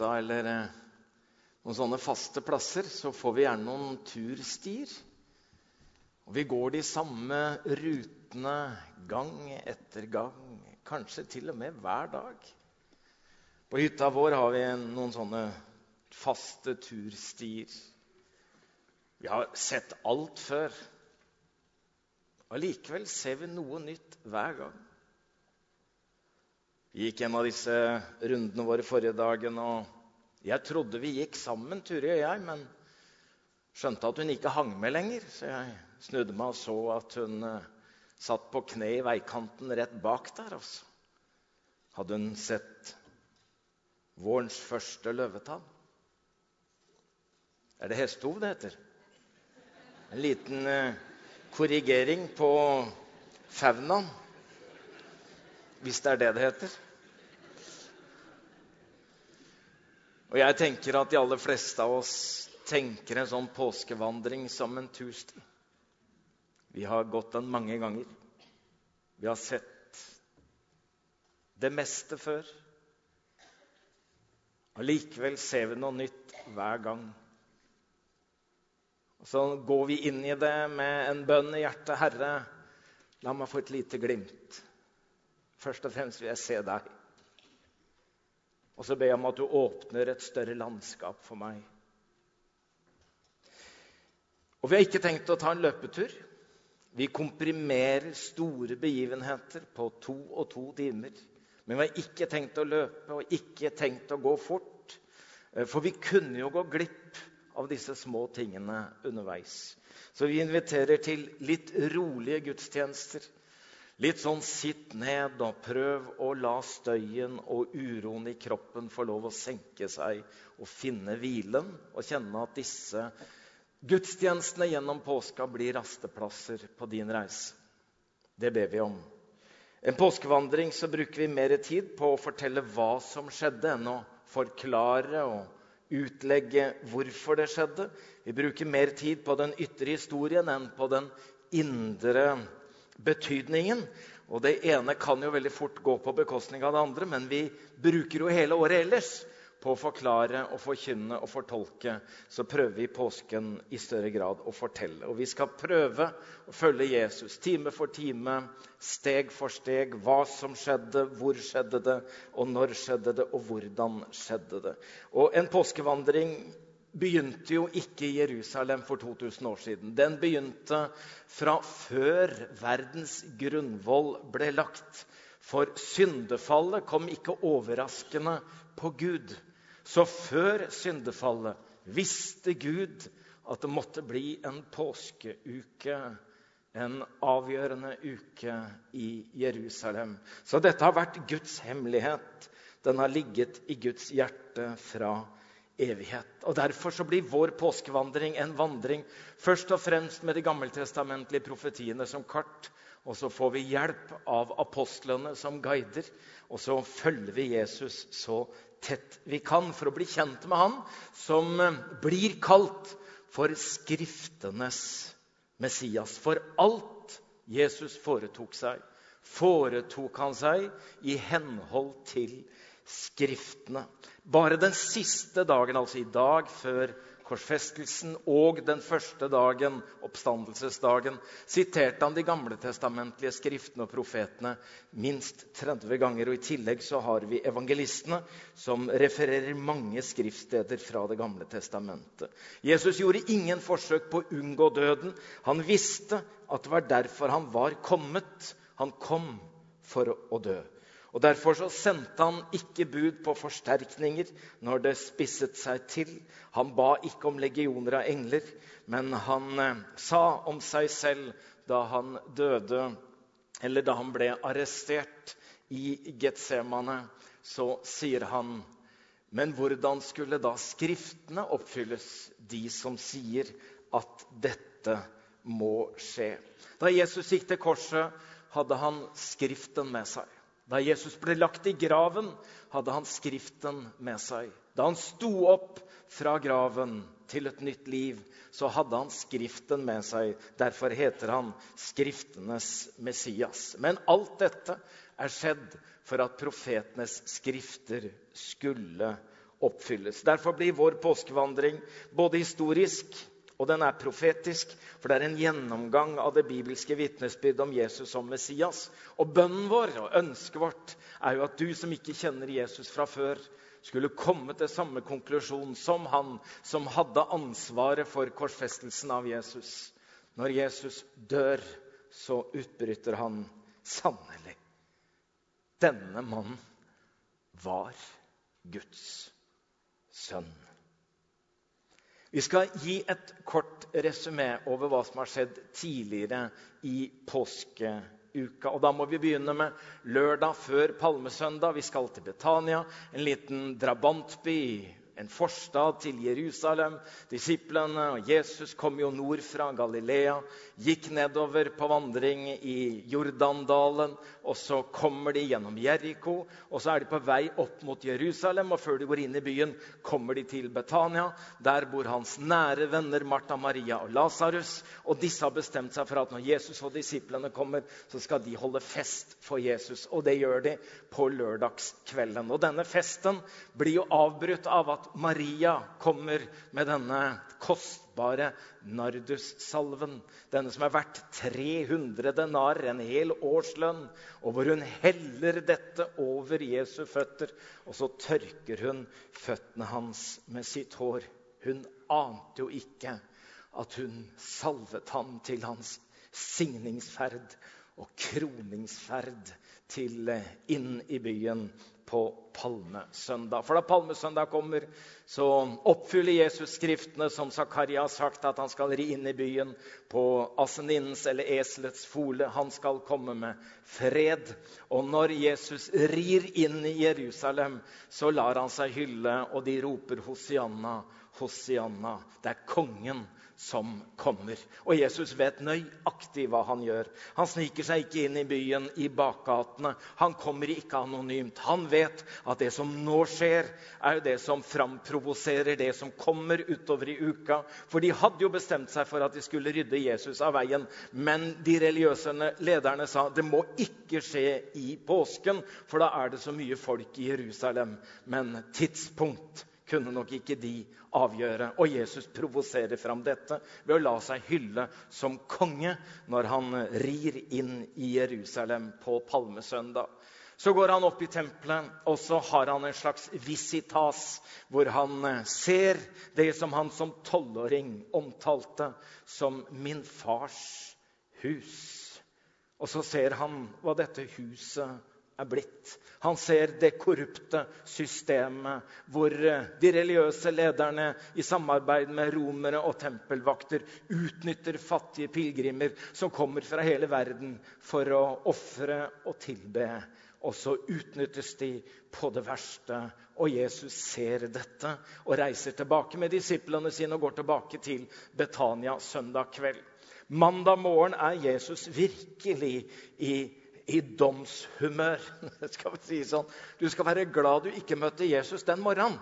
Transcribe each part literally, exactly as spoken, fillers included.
hytta eller eh, noen sånne faste plasser, så får vi gjerne noen turstier. Og vi går de samme rutene gang etter gang, kanskje til og med hver dag. På hytta vår har vi noen sånne faste turstier. Vi har sett alt før. Allikevel ser vi noe nytt hver gang. Vi gikk en av disse rundene våre forrige dagen, og jeg trodde vi gikk sammen, Turi og jeg, men skjønte at hun ikke hang med lenger, så jeg snudde meg og så at hun uh, satt på kne i veikanten rett bak der. Og så hadde hun sett vårens første løvetann. Er det hestehov det heter? En liten uh, korrigering på faunaen, hvis det er det det heter. Og jeg tenker at de aller fleste av oss tenker en sånn påskevandring som en tursti. Vi har gått den mange ganger. Vi har sett det meste før. Allikevel ser vi noe nytt hver gang. Og så går vi inn i det med en bønn i hjertet. Herre, la meg få et lite glimt. Først og fremst vil jeg se deg. Og så ber jeg om at du åpner et større landskap for meg. Og vi har ikke tenkt å ta en løpetur. Vi komprimerer store begivenheter på to og to timer. Men vi har ikke tenkt å løpe og ikke tenkt å gå fort. For vi kunne jo gå glipp av disse små tingene underveis. Så vi inviterer til litt rolige gudstjenester. Litt sånn sitt ned og prøv å la støyen og uroen i kroppen få lov å senke seg og finne hvilen og kjenne at disse gudstjenestene gjennom påska blir rasteplasser på din reise. Det ber vi om. En påskevandring så bruker vi mer tid på å fortelle hva som skjedde enn å forklare og utlegge hvorfor det skjedde. Vi bruker mer tid på den ytre historien enn på den indre betydningen, og det ene kan jo veldig fort gå på bekostning av det andre, men vi bruker jo hele året ellers på å forklare og forkynne og fortolke, så prøver vi påsken i større grad å fortelle. Og vi skal prøve å følge Jesus time for time, steg for steg, hva som skjedde, hvor skjedde det, og når skjedde det, og hvordan skjedde det. Og en påskevandring begynte jo ikke i Jerusalem for to tusen år siden. Den begynte fra før verdens grunnvoll ble lagt. For syndefallet kom ikke overraskende på Gud. Så før syndefallet visste Gud at det måtte bli en påskeuke, en avgjørende uke i Jerusalem. Så dette har vært Guds hemmelighet. Den har ligget i Guds hjerte fra evighet. Og derfor så blir vår påskevandring en vandring først og fremst med de gammeltestamentlige profetiene som kart, og så får vi hjelp av apostlene som guider, og så følger vi Jesus så tett vi kan for å bli kjent med han, som blir kalt for skriftenes Messias. For alt Jesus foretok seg, foretok han seg i henhold til skriftene. Bare den siste dagen, altså i dag før korsfestelsen og den første dagen, oppstandelsesdagen, siterte han de gamle testamentlige skriftene og profetene minst tretti ganger, og i tillegg så har vi evangelistene som refererer mange skriftsteder fra det gamle testamentet. Jesus gjorde ingen forsøk på å unngå døden. Han visste at det var derfor han var kommet. Han kom for å dø. Og derfor så sendte han ikke bud på forsterkninger når det spisset seg til. Han ba ikke om legioner av engler, men han eh, sa om seg selv da han døde, eller da han ble arrestert i Getsemane, så sier han, men hvordan skulle da skriftene oppfylles, de som sier at dette må skje? Da Jesus gikk til korset, hadde han skriften med seg. Da Jesus ble lagt i graven, hadde han skriften med seg. Da han sto opp fra graven til et nytt liv, så hadde han skriften med seg. Derfor heter han skriftenes Messias. Men alt dette er skjedd for at profetenes skrifter skulle oppfylles. Derfor blir vår påskevandring både historisk, og den er profetisk, for det er en gjennomgang av det bibelske vitnesbyrd om Jesus som Messias. Og bønnen vår og ønsket vårt er jo at du som ikke kjenner Jesus fra før, skulle komme til samme konklusjon som han som hadde ansvaret for korsfestelsen av Jesus. Når Jesus dør, så utbryter han sannelig. Denne mannen var Guds sønn. Vi skal gi et kort resumé over hva som har skjedd tidligere i påskeuka. Og da må vi begynne med lørdag før Palmesøndag. Vi skal til Betania, en liten drabantby, en forstad til Jerusalem. Disiplene og Jesus kom jo nord fra Galilea, gikk nedover på vandring i Jordandalen, og så kommer de gjennom Jericho, og så er de på vei opp mot Jerusalem, og før de går inn i byen, kommer de til Betania. Der bor hans nære venner Martha, Maria og Lazarus, og disse har bestemt seg for at når Jesus og disiplene kommer, så skal de holde fest for Jesus, og det gjør de på lørdagskvelden. Og denne festen blir jo avbrutt av at Maria kommer med denne kostbare nardussalven, denne som er verdt tre hundre denarer, en hel årslønn, og hvor hun heller dette over Jesu føtter, og så tørker hun føttene hans med sitt hår. Hun ante jo ikke at hun salvet ham til hans signingsferd og kroningsferd til inn i byen på Palmesøndag. For da Palmesøndag kommer, så oppfyller Jesus skriftene som Zakaria har sagt, at han skal ri inn i byen på aseninnens eller eselets fole. Han skal komme med fred. Og når Jesus rir inn i Jerusalem, så lar han seg hylle, og de roper Hosianna, Hosianna. Det er kongen som kommer. Og Jesus vet nøyaktig hva han gjør. Han sniker seg ikke inn i byen i bakgatene. Han kommer ikke anonymt. Han vet at det som nå skjer, er jo det som framprovoserer det som kommer utover i uka. For de hadde jo bestemt seg for at de skulle rydde Jesus av veien. Men de religiøse lederne sa, det må ikke skje i påsken, for da er det så mye folk i Jerusalem. Men tidspunkt kunne nok ikke de avgjøre. Og Jesus provoserer fram dette ved å la seg hylle som konge når han rir inn i Jerusalem på Palmesøndag. Så går han opp i tempelet, og så har han en slags visitas, hvor han ser det som han som tolvåring omtalte som min fars hus. Og så ser han hva dette huset er blitt. Han ser det korrupte systemet, hvor de religiøse lederne i samarbeid med romere og tempelvakter utnytter fattige pilgrimer som kommer fra hele verden for å ofre og tilbe. Og så utnyttes de på det verste. Og Jesus ser dette og reiser tilbake med disiplene sine og går tilbake til Betania søndag kveld. Mandag morgen er Jesus virkelig i i domshumør. Skal vi si sånn. Du skal være glad du ikke møtte Jesus den morgenen.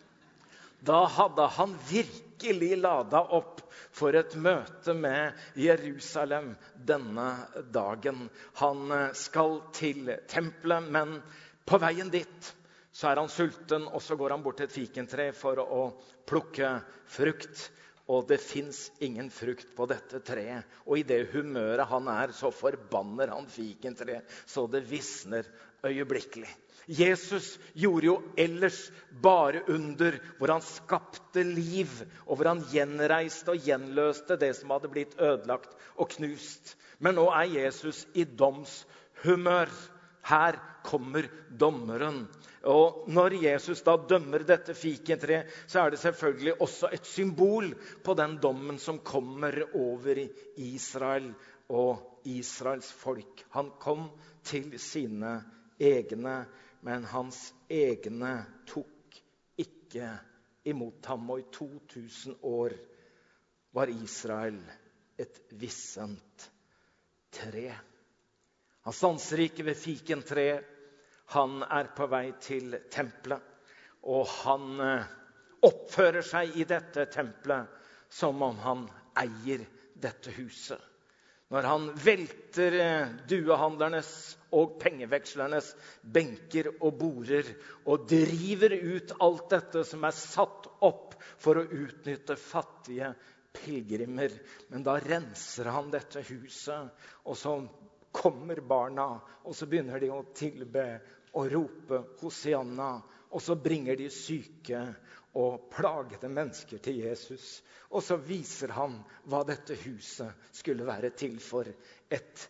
Da hadde han virkelig ladet opp for et møte med Jerusalem denne dagen. Han skal til tempelet, men på veien dit så er han sulten, og så går han bort til et fikentre for å plukke frukt. Og det finnes ingen frukt på dette treet. Og i det humøret han er, så forbanner han fikentreet, så det visner øyeblikkelig. Jesus gjorde jo ellers bare under, hvor han skapte liv, og hvor han gjenreiste og gjenløste det som hadde blitt ødelagt og knust. Men nå er Jesus i domshumør. Her kommer dommeren. Og når Jesus da dømmer dette fikentre, så er det selvfølgelig også et symbol på den dommen som kommer over Israel og Israels folk. Han kom til sine egne, men hans egne tok ikke imot ham. Og i to tusen år var Israel et vissent tre. Han stanser ikke ved fikentreet. Han er på vei til tempelet, og han oppfører seg i dette tempelet som om han eier dette huset. Når han velter duehandlernes og pengevekslernes benker og border og driver ut alt dette som er satt opp for å utnytte fattige pilgrimer. Men da renser han dette huset, og så kommer barna, og så begynner de å tilbe og rope Hosianna, og så bringer de syke og plagede mennesker til Jesus. Og så viser han hva dette huset skulle være til for. Et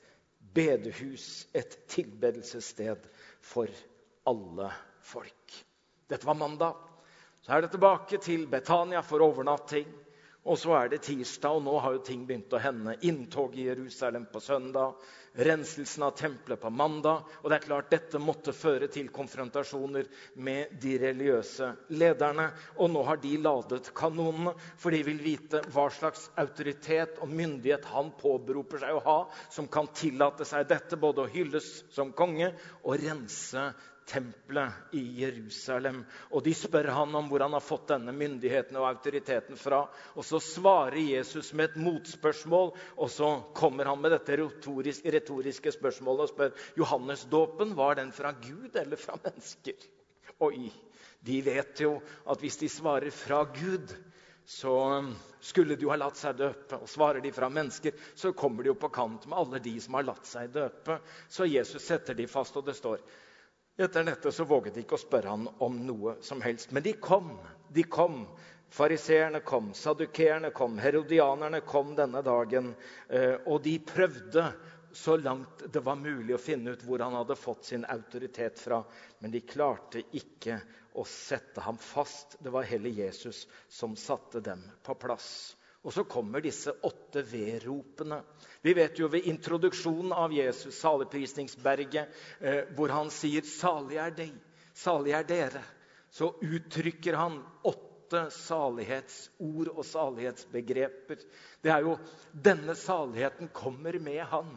bedehus, et tilbedelsessted for alle folk. Dette var mandag. Så er det tilbake til Betania for overnatting. Og så er det tirsdag, og nå har jo ting begynt å hende. Inntog i Jerusalem på søndag, renselsen av tempelet på mandag. Og det er klart, dette måtte føre til konfrontasjoner med de religiøse lederne. Og nå har de ladet kanonene, for de vil vite hva slags autoritet og myndighet han påberoper seg å ha, som kan tillate seg dette, både å hylles som konge og rense tempelet i Jerusalem. Og de spør han om hvor han har fått denne myndigheten og autoriteten fra. Og så svarer Jesus med et motspørsmål, og så kommer han med dette retoriske, retoriske spørsmålet og spør: Johannesdåpen, var den fra Gud eller fra mennesker? Oi, de vet jo at hvis de svarer fra Gud, så skulle de jo ha latt seg døpe. Og svarer de fra mennesker, så kommer de jo på kant med alle de som har latt seg døpe. Så Jesus setter de fast, og det står: Etter dette så våget de ikke å spørre han om noe som helst. Men de kom, de kom. Fariseerne kom, sadukeerne kom, herodianerne kom denne dagen. Og de prøvde så langt det var mulig å finne ut hvor han hadde fått sin autoritet fra. Men de klarte ikke å sette ham fast. Det var heller Jesus som satte dem på plass. Og så kommer disse åtte vedropene. Vi vet jo ved introduksjonen av Jesus, saligprisningsberget, eh, hvor han sier, salig er deg, salig er dere, så uttrykker han åtte salighetsord og salighetsbegreper. Det er jo, denne saligheten kommer med han.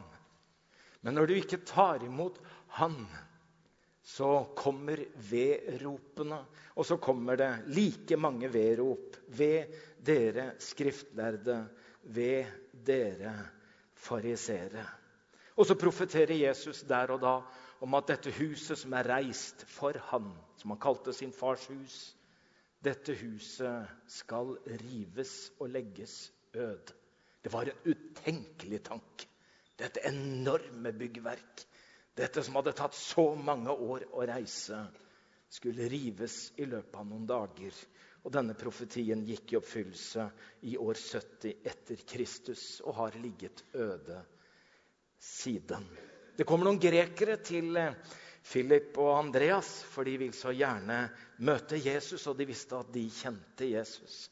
Men når du ikke tar imot han, så kommer vedropene, og så kommer det like mange vedrop. Ved dere skriftlærde, ved dere farisere. Og så profeterer Jesus der og da om at dette huset som er reist for han, som han kalte sin fars hus, dette huset skal rives og legges øde. Det var en utenkelig tanke. Dette enorme byggverk, dette som hadde tatt så mange år å reise, skulle rives i løpet av noen dager. Og denne profetien gikk i oppfyllelse i år sytti etter Kristus og har ligget øde siden. Det kommer noen grekere til Philip og Andreas, for de vil så gjerne møte Jesus, og de visste at de kjente Jesus.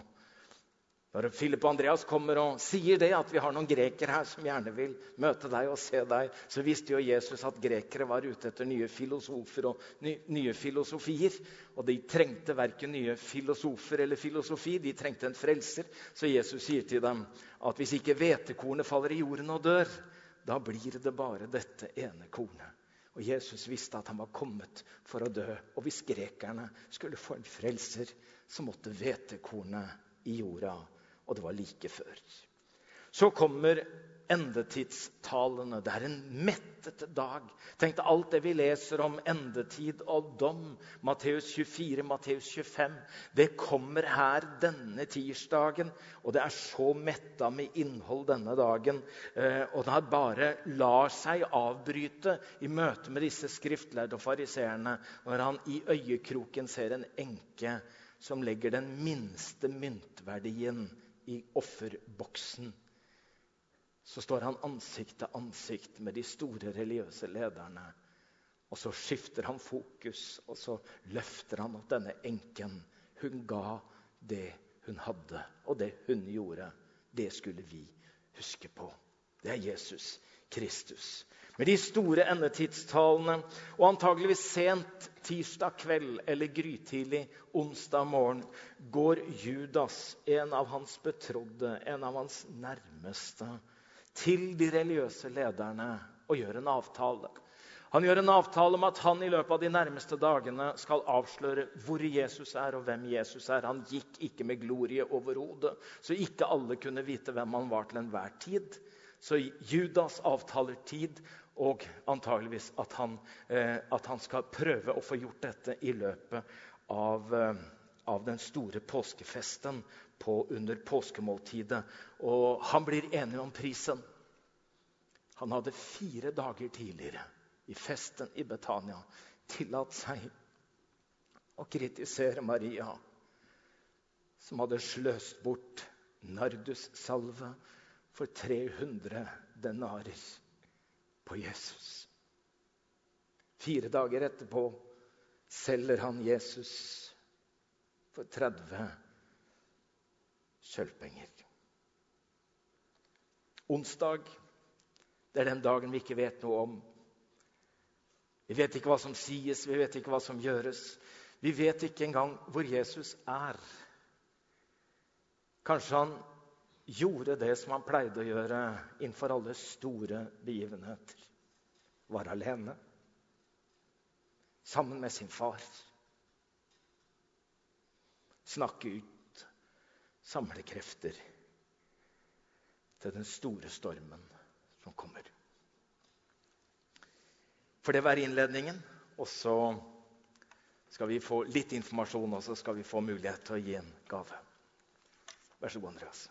Når Philip og Andreas kommer og sier det, at vi har noen grekere her som gjerne vil møte deg og se deg, så visste jo Jesus at grekere var ute etter nye filosofer og ny, nye filosofier. Og de trengte hverken nye filosofer eller filosofi, de trengte en frelser. Så Jesus sier til dem at hvis ikke hvetekornet faller i jorden og dør, da blir det bare dette ene kornet. Og Jesus visste at han var kommet for å dø. Og hvis grekerne skulle få en frelser, så måtte hvetekornet i jorda. Og det var like før. Så kommer endetidstalene. Det er en mettet dag. Tenk deg alt det vi leser om endetid og dom. Matteus tjuefire, Matteus tjuefem. Det kommer her denne tirsdagen. Og det er så mettet med innhold denne dagen. Og det bare lar seg avbryte i møte med disse skriftlærde og fariseerne, når han i øyekroken ser en enke som legger den minste myntverdien i offerboksen. Så står han ansikt til ansikt med de store religiøse lederne. Og så skifter han fokus, og så løfter han at denne enken, hun ga det hun hadde. Og det hun gjorde, det skulle vi huske på. Det er Jesus Kristus. Med de store endetidstalene, og antageligvis sent tirsdag kveld eller grytidlig onsdag morgen, går Judas, en av hans betrodde, en av hans nærmeste, til de religiøse lederne og gjør en avtale. Han gjør en avtale om at han i løpet av de nærmeste dagene skal avsløre hvor Jesus er og hvem Jesus er. Han gikk ikke med glorie over hodet, så ikke alle kunne vite hvem han var til enhver tid. Så Judas avtaler tid, og antageligvis at han, eh, at han skal prøve å få gjort dette i løpet av, eh, av den store påskefesten på, under påskemåltidet. Og han blir enig om prisen. Han hadde fire dager tidligere i festen i Betania tillatt seg å kritisere Maria, som hadde sløst bort nardussalve for tre hundre denarer på Jesus. Fire dager etterpå selger han Jesus for tretti sølvpenger. Onsdag, det er den dagen vi ikke vet noe om. Vi vet ikke hva som sies, vi vet ikke hva som gjøres. Vi vet ikke engang hvor Jesus er. Kanskje han gjorde det som han pleide å gjøre innenfor alle store begivenheter. Var alene, sammen med sin far. Snakke ut, samle krefter til den store stormen som kommer. For det var innledningen, og så skal vi få litt informasjon, og så skal vi få mulighet til å gi en gave. Vær så god, Andreas.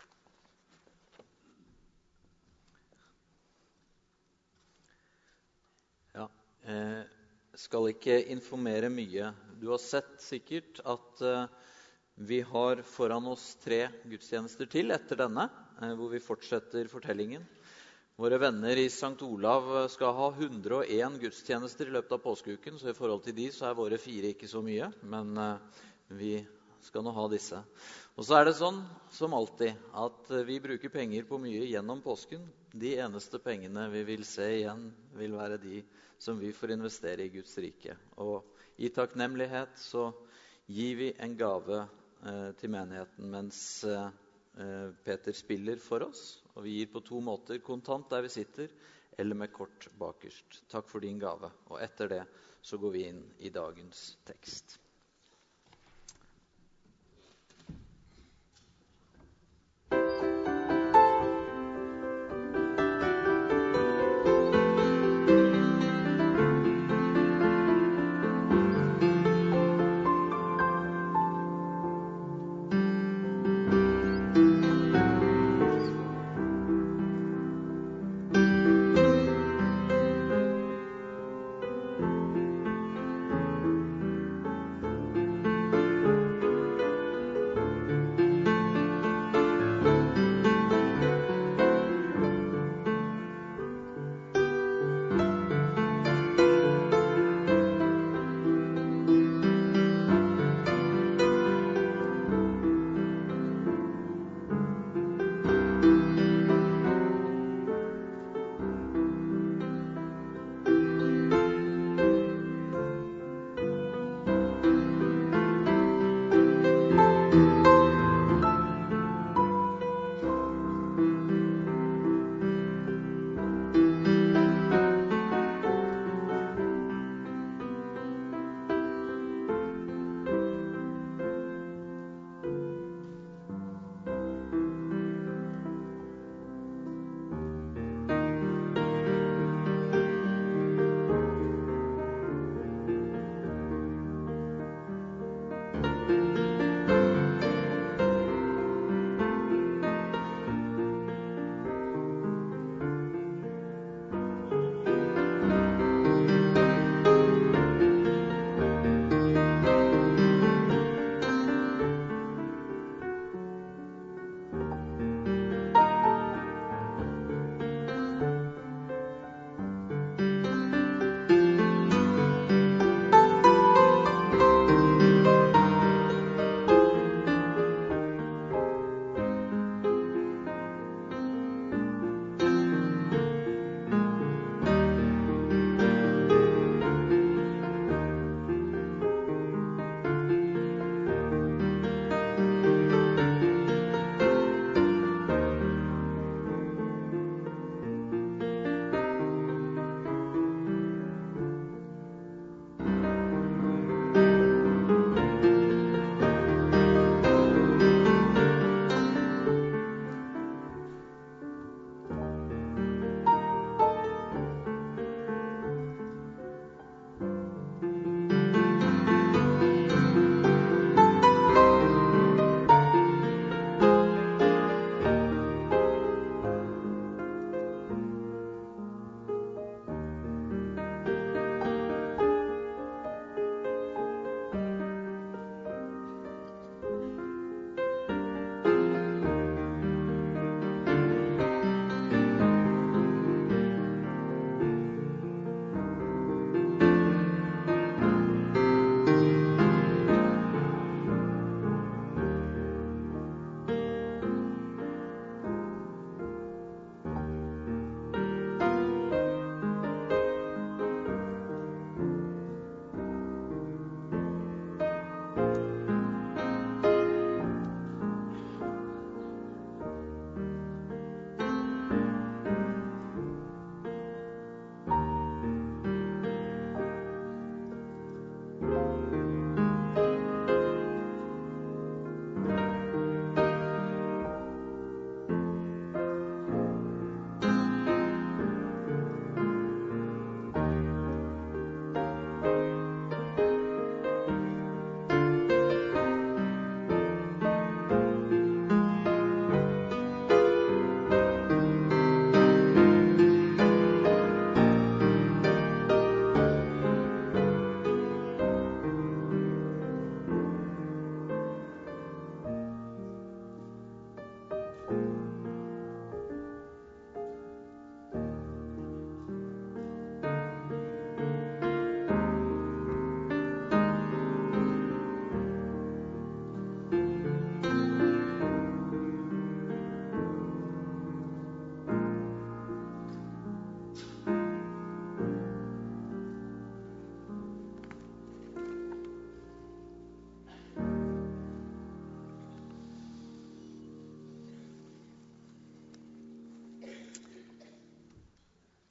Ja, jeg skal ikke informere mye. Du har sett sikkert at eh, vi har foran oss tre gudstjenester til etter denne, eh, hvor vi fortsetter fortellingen. Våre venner i Sankt Olav skal ha hundre og en gudstjenester i løpet av påskeuken, så i forhold til de så er våre fire ikke så mye, men eh, vi skal nå ha disse. Og så er det sånn, som alltid, at vi bruker penger på mye gjennom påsken. De eneste pengene vi vil se igjen, vil være de som vi får investere i Guds rike. Og i takknemlighet så gir vi en gave eh, til menigheten mens eh, Peter spiller for oss. Og vi gir på to måter, kontant der vi sitter, eller med kort bakerst. Takk for din gave. Og etter det så går vi inn i dagens tekst.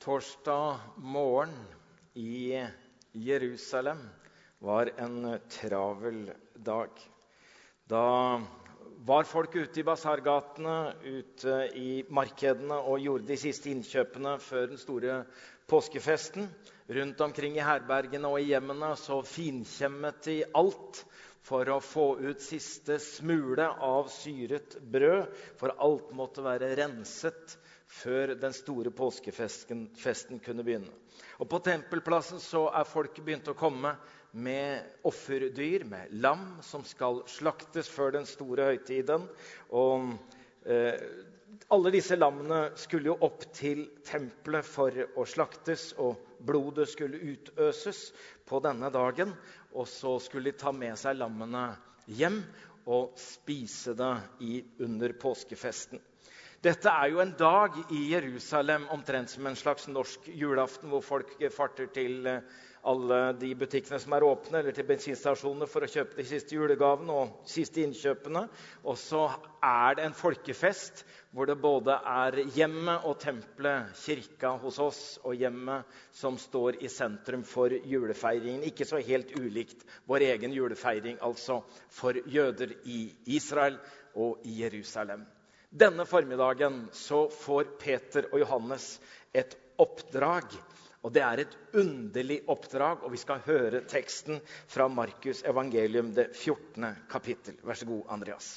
Torsdag morgen i Jerusalem var en travel dag. Da var folk ute i basargatene, ute i markedene og gjorde de siste innkjøpene før den store påskefesten. Rundt omkring i herbergene og i hjemmene så finkjemmet de alt for å få ut siste smule av syret brød, for alt måtte være renset før den store påskefesten festen kunne begynne. Og på tempelplassen så er folk begynt å komme med offerdyr, med lam som skal slaktes før den store høytiden. Og eh, alle disse lammene skulle jo opp til tempelet for å slaktes, og blodet skulle utøses på denne dagen. Og så skulle de ta med seg lammene hjem og spise det i, under påskefesten. Dette er jo en dag i Jerusalem omtrent som en slags norsk julaften, hvor folk farter til alle de butikkene som er åpne, eller til bensinstasjoner for å kjøpe de siste julegavene og siste innkjøpene. Og så er det en folkefest hvor det både er hjemmet og tempelet, kirka hos oss, og hjemmet som står i sentrum for julefeiringen. Ikke så helt ulikt vår egen julefeiring, altså for jøder i Israel og i Jerusalem. Denne formiddagen så får Peter og Johannes et oppdrag, og det er et underlig oppdrag, og vi skal høre teksten fra Markus evangelium, det fjortende kapittel. Vær så god, Andreas.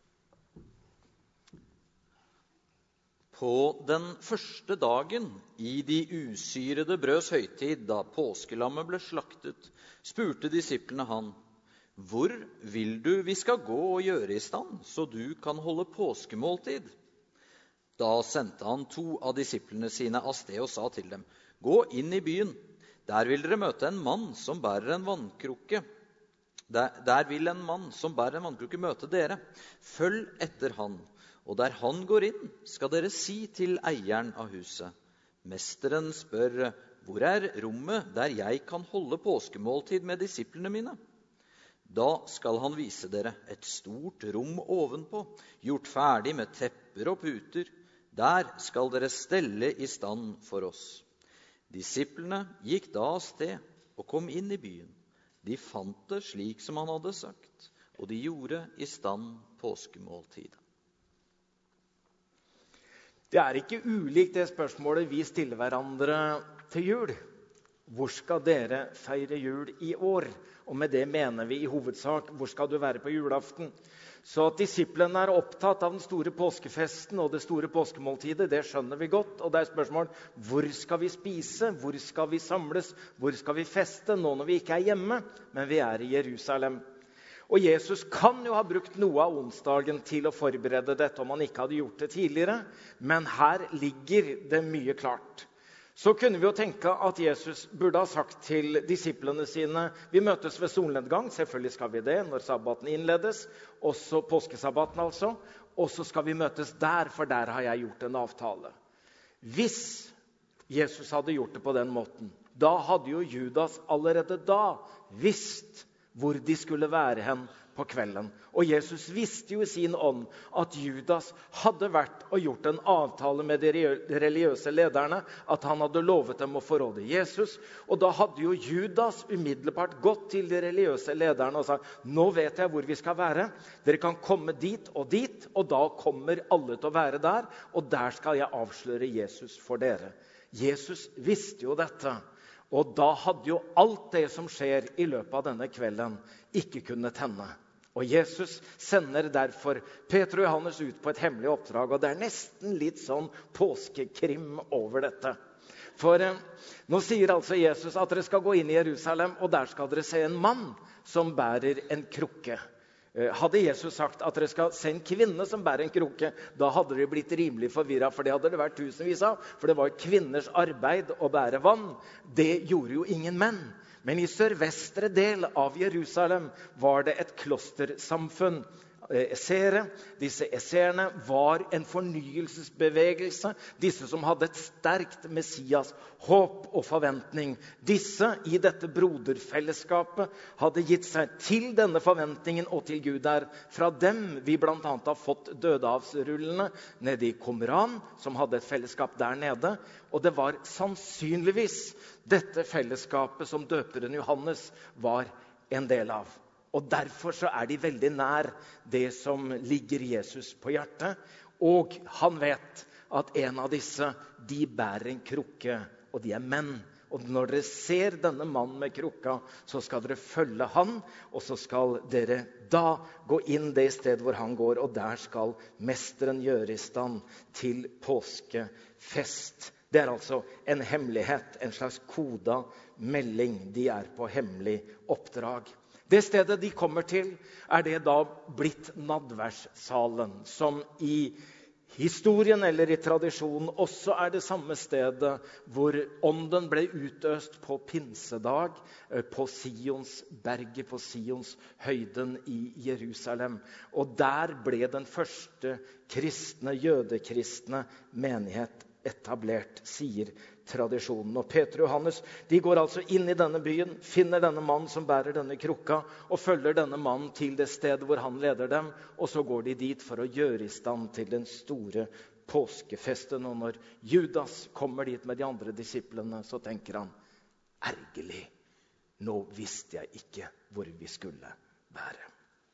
På den første dagen i de usyrede brøds høytid, da påskelammet ble slaktet, spurte disiplene han: «Hvor vil du vi skal gå og gjøre i stand, så du kan holde påskemåltid?» Da sendte han to av disiplene sine av sted og sa til dem: «Gå inn i byen. Der vil dere møte en mann som bærer en vannkrukke. Der, der vil en mann som bærer en vannkrukke møte dere. Følg etter han. Og der han går inn, skal dere si til eieren av huset: Mesteren spør, hvor er rommet der jeg kan holde påskemåltid med disiplene mine? Da skal han vise dere et stort rom ovenpå, gjort ferdig med tepper og puter. Der skal dere stelle i stand for oss.» Disiplene gikk da av sted og kom inn i byen. De fant det slik som han hadde sagt, og de gjorde i stand påskemåltid. Det er ikke ulikt det spørsmålet vi stiller hverandre til jul. Hvor skal dere feire jul i år? Og med det mener vi i hovedsak, hvor skal du være på julaften? Så at disiplene er opptatt av den store påskefesten og det store påskemåltidet, det skjønner vi godt. Og det er spørsmål, hvor skal vi spise? Hvor skal vi samles? Hvor skal vi feste nå når vi ikke er hjemme, men vi er i Jerusalem? Og Jesus kan jo ha brukt noe av onsdagen til å forberede dette om han ikke hadde gjort det tidligere, men her ligger det mye klart. Så kunne vi jo tenke at Jesus burde ha sagt til disiplene sine: vi møtes ved solnedgang, selvfølgelig skal vi det når sabbaten innledes, også påskesabbaten altså, og så skal vi møtes der, for der har jeg gjort en avtale. Hvis Jesus hadde gjort det på den måten, da hadde jo Judas allerede da visst hvor de skulle være hen på kvelden. Og Jesus visste jo i sin ånd at Judas hadde vært og gjort en avtale med de religiøse lederne, at han hadde lovet dem å forråde Jesus. Og da hadde jo Judas umiddelbart gått til de religiøse lederne og sagt: nå vet jeg hvor vi skal være. Dere kan komme dit og dit, og da kommer alle til å være der, og der skal jeg avsløre Jesus for dere. Jesus visste jo dette. Og da hadde jo alt det som skjer i løpet av denne kvelden ikke kunnet hende. Og Jesus sender derfor Peter og Johannes ut på et hemmelig oppdrag, og det er nesten litt sånn påskekrim over dette. For eh, nå sier altså Jesus at dere skal gå inn i Jerusalem, og der skal dere se en mann som bærer en krukke. Hadde Jesus sagt at dere skal se en kvinne som bærer en krukke, da hadde dere blitt rimelig forvirret, for det hadde det vært tusenvis av, for det var kvinners arbeid å bære vann. Det gjorde jo ingen menn. Men i sørvestre del av Jerusalem var det et klostersamfunn. Esere. Disse eserene var en fornyelsesbevegelse. Disse som hadde et sterkt Messias, håp og forventning. Disse i dette broderfellesskapet hadde gitt seg til denne forventningen og til Gud der. Fra dem vi blant annet har fått dødehavsrullene nede i Qumran, som hadde et fellesskap der nede. Og det var sannsynligvis dette fellesskapet som døperen Johannes var en del av. Og derfor så er de veldig nær det som ligger Jesus på hjertet. Og han vet at en av disse, de bærer en krukke, og de er menn. Og når dere ser denne mannen med krukka, så skal dere følge han, og så skal dere da gå inn det sted hvor han går, og der skal mesteren gjøre i stand til påskefest. Det er altså en hemmelighet, en slags koda melding. De er på hemmelig oppdrag. Det stedet de kommer til, er det da blitt nadverdssalen, som i historien eller i tradisjonen også er det samme stedet hvor ånden ble utøst på pinsedag på Sionsberget, på Sionshøyden i Jerusalem. Og der ble den første kristne, jødekristne menighet etablert, sier tradisjonen. Og Peter og Johannes, de går altså inn i denne byen, finner denne mannen som bærer denne krukka, og følger denne mannen til det stedet hvor han leder dem, og så går de dit for å gjøre i stand til den store påskefesten. Og når Judas kommer dit med de andre disiplene, så tenker han, ergerlig, nå visste jeg ikke hvor vi skulle være.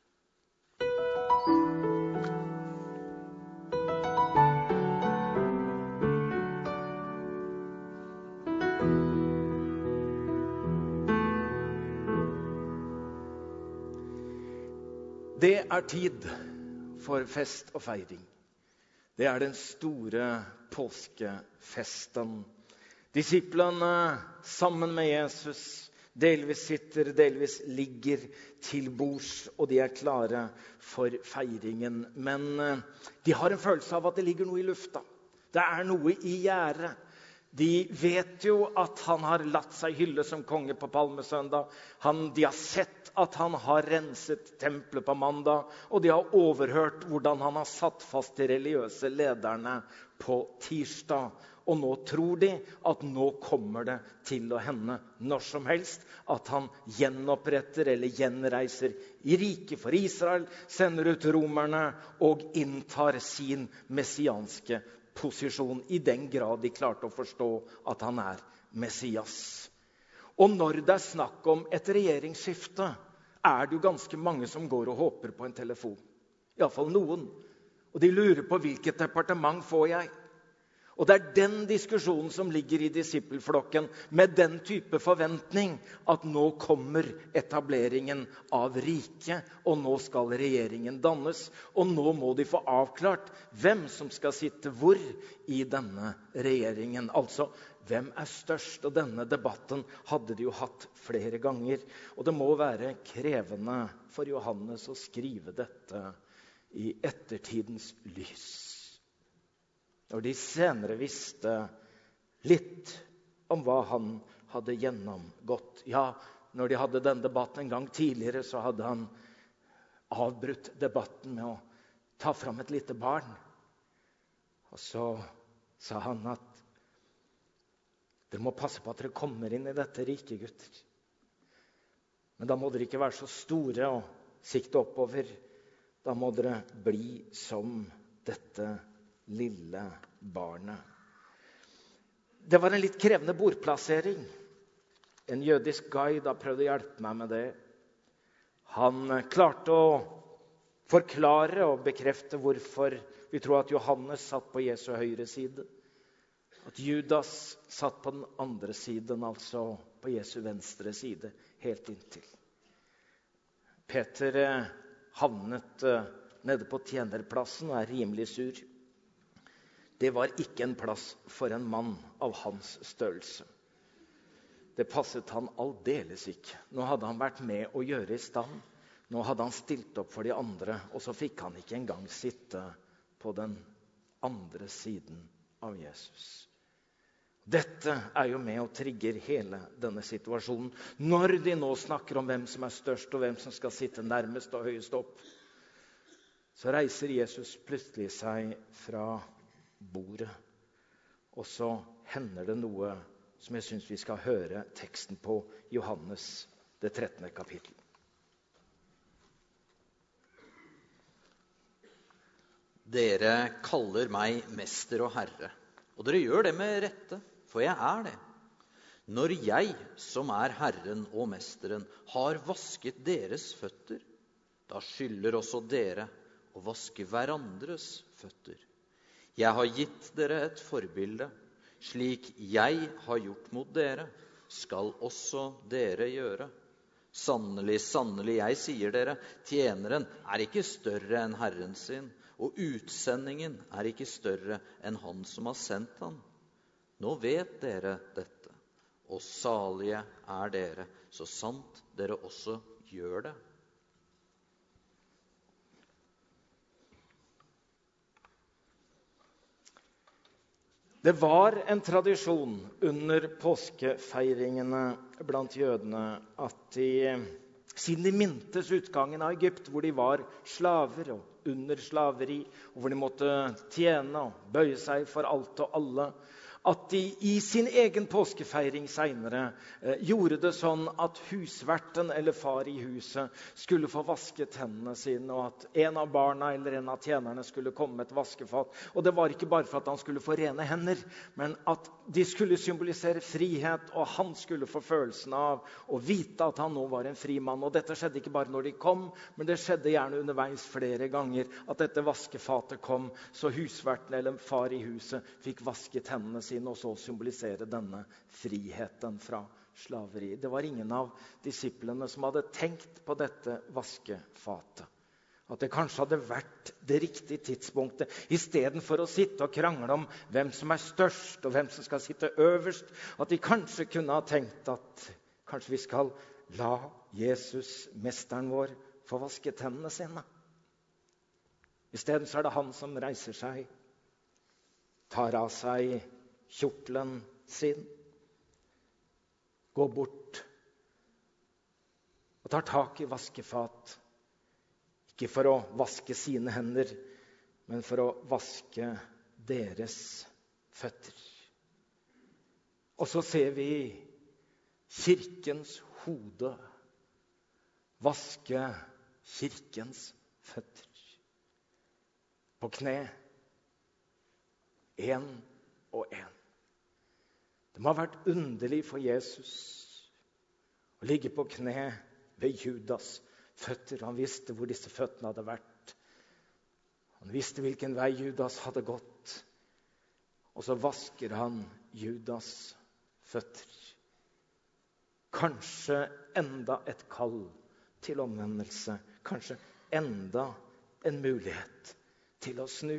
Det er tid for fest og feiring. Det er den store påskefesten. Disiplene sammen med Jesus delvis sitter, delvis ligger til bords, og de er klare for feiringen. Men de har en følelse av at det ligger noe i lufta. Det er noe i gjære. De vet jo at han har latt seg hylle som konge på Palmesøndag. Han, de har sett at han har renset tempelet på mandag, og de har overhørt hvordan han har satt fast de religiøse lederne på tirsdag. Og nå tror de at nå kommer det til å hende når som helst at han gjenoppretter eller gjenreiser i riket for Israel, sender ut romerne og inntar sin messianske posisjon, i den grad de klarte å forstå at han er Messias. Og når det er snakk om et regjeringsskifte, er det jo ganske mange som går og håper på en telefon. I hvert fall noen. Og de lurer på hvilket departement får jeg. Og det er den diskusjonen som ligger i disippelflokken, med den type forventning at nå kommer etableringen av riket, og nå skal regjeringen dannes, og nå må de få avklart hvem som skal sitte hvor i denne regjeringen. Altså, hvem er størst? Og denne debatten hadde de jo hatt flere ganger. Og det må være krevende for Johannes å skrive dette i ettertidens lys. Når de senere visste litt om hva han hadde gjennomgått. Ja, når de hadde den debatten en gang tidligere, så hadde han avbrutt debatten med å ta fram et lite barn. Og så sa han at dere må passe på at dere kommer inn i dette rike, gutter. Men da må dere ikke være så store og sikte oppover. Da må dere bli som dette lille barnet. Det var en litt krevende bordplassering. En jødisk guide har prøvd å hjelpe meg med det. Han klarte å forklare og bekrefte hvorfor vi tror at Johannes satt på Jesu høyre side. At Judas satt på den andre siden, altså på Jesu venstre side, helt inntil. Peter havnet nede på tjenerplassen og er rimelig sur. Det var ikke en plass for en mann av hans størrelse. Det passet han aldeles ikke. Nå hadde han vært med å gjøre i stand. Nå hadde han stilt opp for de andre, og så fikk han ikke engang sitte på den andre siden av Jesus. Dette er jo med å trigge hele denne situasjonen. Når de nå snakker om hvem som er størst, og hvem som skal sitte nærmest og høyest opp, så reiser Jesus plutselig seg fra bordet. Og så hender det noe som jeg synes vi skal høre teksten på Johannes, det trettende kapittel. Dere kaller meg mester og herre, og dere gjør det med rette, for jeg er det. Når jeg, som er Herren og Mesteren, har vasket deres føtter, da skylder også dere å vaske hverandres føtter. Jeg har gitt dere et forbilde, slik jeg har gjort mot dere, skal også dere gjøre. Sannelig, sannelig, jeg sier dere, tjeneren er ikke større enn Herren sin, og utsendingen er ikke større enn han som har sendt han. Nå vet dere dette, og salige er dere, så sant dere også gjør det. Det var en tradisjon under påskefeiringene blant jødene at de, siden de mintes utgangen av Egypt, hvor de var slaver og under slaveri, og hvor de måtte tjene og bøye seg for alt og alle, at de i sin egen påskefeiring senere eh, gjorde det sånn at husverten eller far i huset skulle få vasket hendene sine, og at en av barna eller en av tjenerne skulle komme med et vaskefat. Og det var ikke bare for at han skulle få rene hender, men at de skulle symbolisere frihet, og han skulle få følelsen av å vite at han nå var en fri mann. Og dette skjedde ikke bare når de kom, men det skjedde gjerne underveis flere ganger at dette vaskefatet kom, så husverten eller far i huset fikk vasket hendene sine, og så symbolisere denne friheten fra slaveri. Det var ingen av disiplene som hadde tenkt på dette vaskefatet. At det kanskje hadde vært det riktige tidspunktet, i stedet for å sitte og krangle om hvem som er størst og hvem som skal sitte øverst. At de kanskje kunne ha tenkt at kanskje vi skal la Jesus, mesteren vår, få vaske tennene sine. I stedet så er det han som reiser seg, tar av seg kjortelen sin, går bort og tar tak i vaskefat. Ikke for å vaske sine hender, men for å vaske deres føtter. Og så ser vi kirkens hode vaske kirkens føtter. På kne, en og en. Det må ha vært underlig for Jesus å ligge på kne ved Judas føtter. Han visste hvor disse føttene hadde vært. Han visste hvilken vei Judas hadde gått. Og så vasker han Judas føtter. Kanskje enda et kall til omvendelse. Kanskje enda en mulighet til å snu.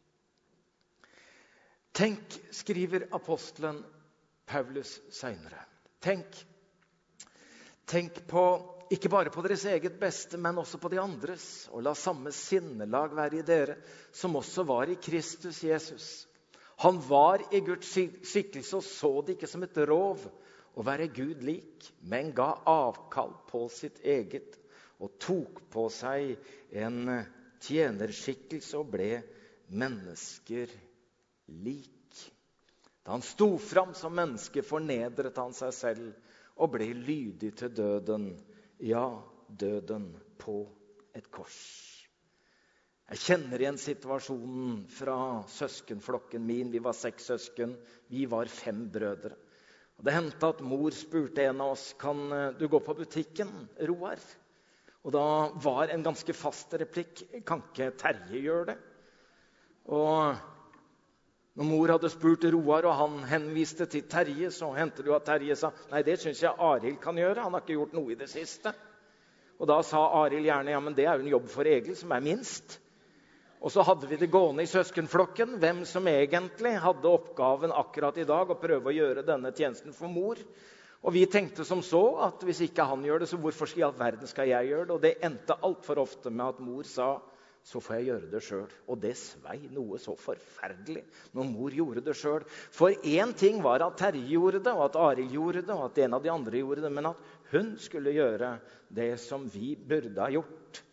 Tenk, skriver apostelen Paulus senere. Tenk, tenk på, ikke bare på deres eget beste, men også på de andres. Og la samme sinnelag være i dere, som også var i Kristus Jesus. Han var i Guds skikkelse og så det ikke som et rov å være Gud lik, men ga avkall på sitt eget og tok på seg en tjenerskikkelse og ble mennesker lik. Da han sto fram som menneske, fornedret han seg selv og ble lydig til døden. Ja, døden på et kors. Jeg kjenner igjen situasjonen fra søskenflokken min. Vi var seks søsken, vi var fem brødre. Og det hendte at mor spurte en av oss, kan du gå på butikken, Roar? Og da var en ganske fast replikk, kan ikke Terje gjøre det? Og når mor hadde spurt Roar, og han henviste til Terje, så hendte det jo at Terje sa, nei, det synes jeg Arild kan gjøre, han har ikke gjort noe i det siste. Og da sa Arild gjerne, ja, men det er jo en jobb for Egil, som er minst. Og så hadde vi det gående i søskenflokken, hvem som egentlig hadde oppgaven akkurat i dag, å prøve å gjøre denne tjenesten for mor. Og vi tenkte som så, at hvis ikke han gjør det, så hvorfor i all verden skal jeg gjøre det? Og det endte alt for ofte med at mor sa, så får jeg gjøre det selv. Og det svei noe så forferdelig når mor gjorde det selv. For en ting var at Terje gjorde det, og at Arild gjorde det, og at en av de andre gjorde det, men at hun skulle gjøre det som vi burde ha gjort,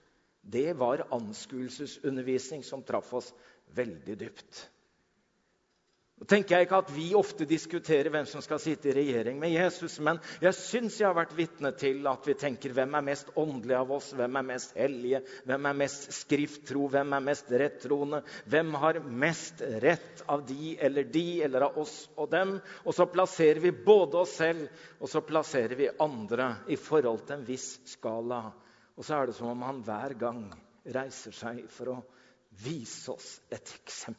Det var anskuelsesundervisning som traff oss veldig dypt. Nå tenker jeg ikke at vi ofte diskuterer hvem som skal sitte i regjering med Jesus, men jeg synes jeg har vært vitne til at vi tenker hvem er mest åndelig av oss, hvem er mest hellige, hvem er mest skrifttro, hvem er mest rettroende, hvem har mest rett av de eller de, eller av oss og dem. Og så plasserer vi både oss selv, og så plasserer vi andre i forhold til en viss skala. Og så er det som om han hver gang reiser seg for å vise oss et eksempel.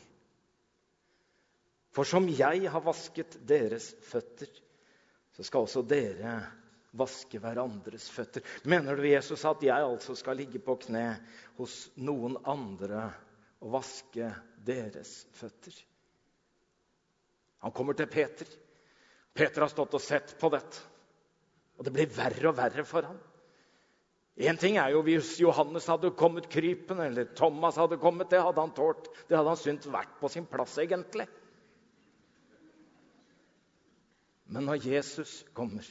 For som jeg har vasket deres føtter, så skal også dere vaske hverandres føtter. Mener du, Jesus, at jeg altså skal ligge på kne hos noen andre og vaske deres føtter? Han kommer til Peter. Peter har stått og sett på dette. Og det blir verre og verre for ham. En ting er jo hvis Johannes hadde kommet krypen, eller Thomas hadde kommet, det hadde han tålt. Det hadde han syntes vært på sin plass egentlig. Men når Jesus kommer,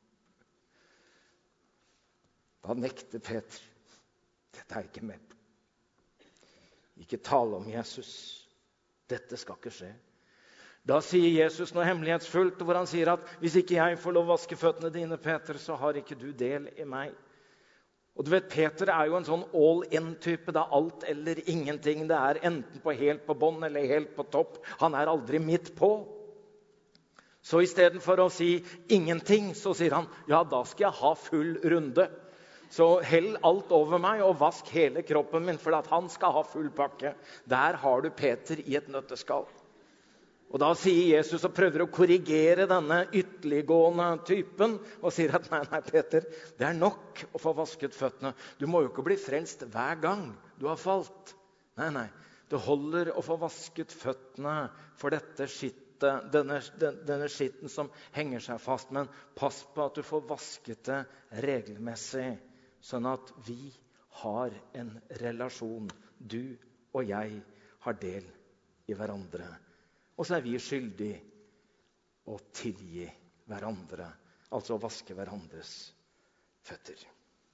da nekter Peter. Dette er ikke med på. Ikke tale om Jesus. Dette skal ikke skje. Da sier Jesus noe hemmelighetsfullt, hvor han sier at hvis ikke jeg får lov å vaske føttene dine, Peter, så har ikke du del i meg. Og du vet, Peter er jo en sånn all-in-type. Det er alt eller ingenting. Det er enten på helt på bånd eller helt på topp. Han er aldri midt på. Så i stedet for å si ingenting, så sier han, ja, da skal jeg ha full runde. Så hell alt over meg og vask hele kroppen min, for at han skal ha full pakke. Der har du Peter i et nøtteskall. Og da sier Jesus og prøver å korrigere denne ytterliggående typen, og sier at nei, nei, Peter, det er nok å få vasket føttene. Du må jo ikke bli frelst hver gang du har falt. Nei, nei, det holder å få vasket føttene for dette skittet. Denne, denne skitten som henger seg fast, men pass på at du får vasket det regelmessig, sånn at vi har en relasjon. Du og jeg har del i hverandre. Og så er vi skyldige å tilgi hverandre, altså å vaske hverandres føtter.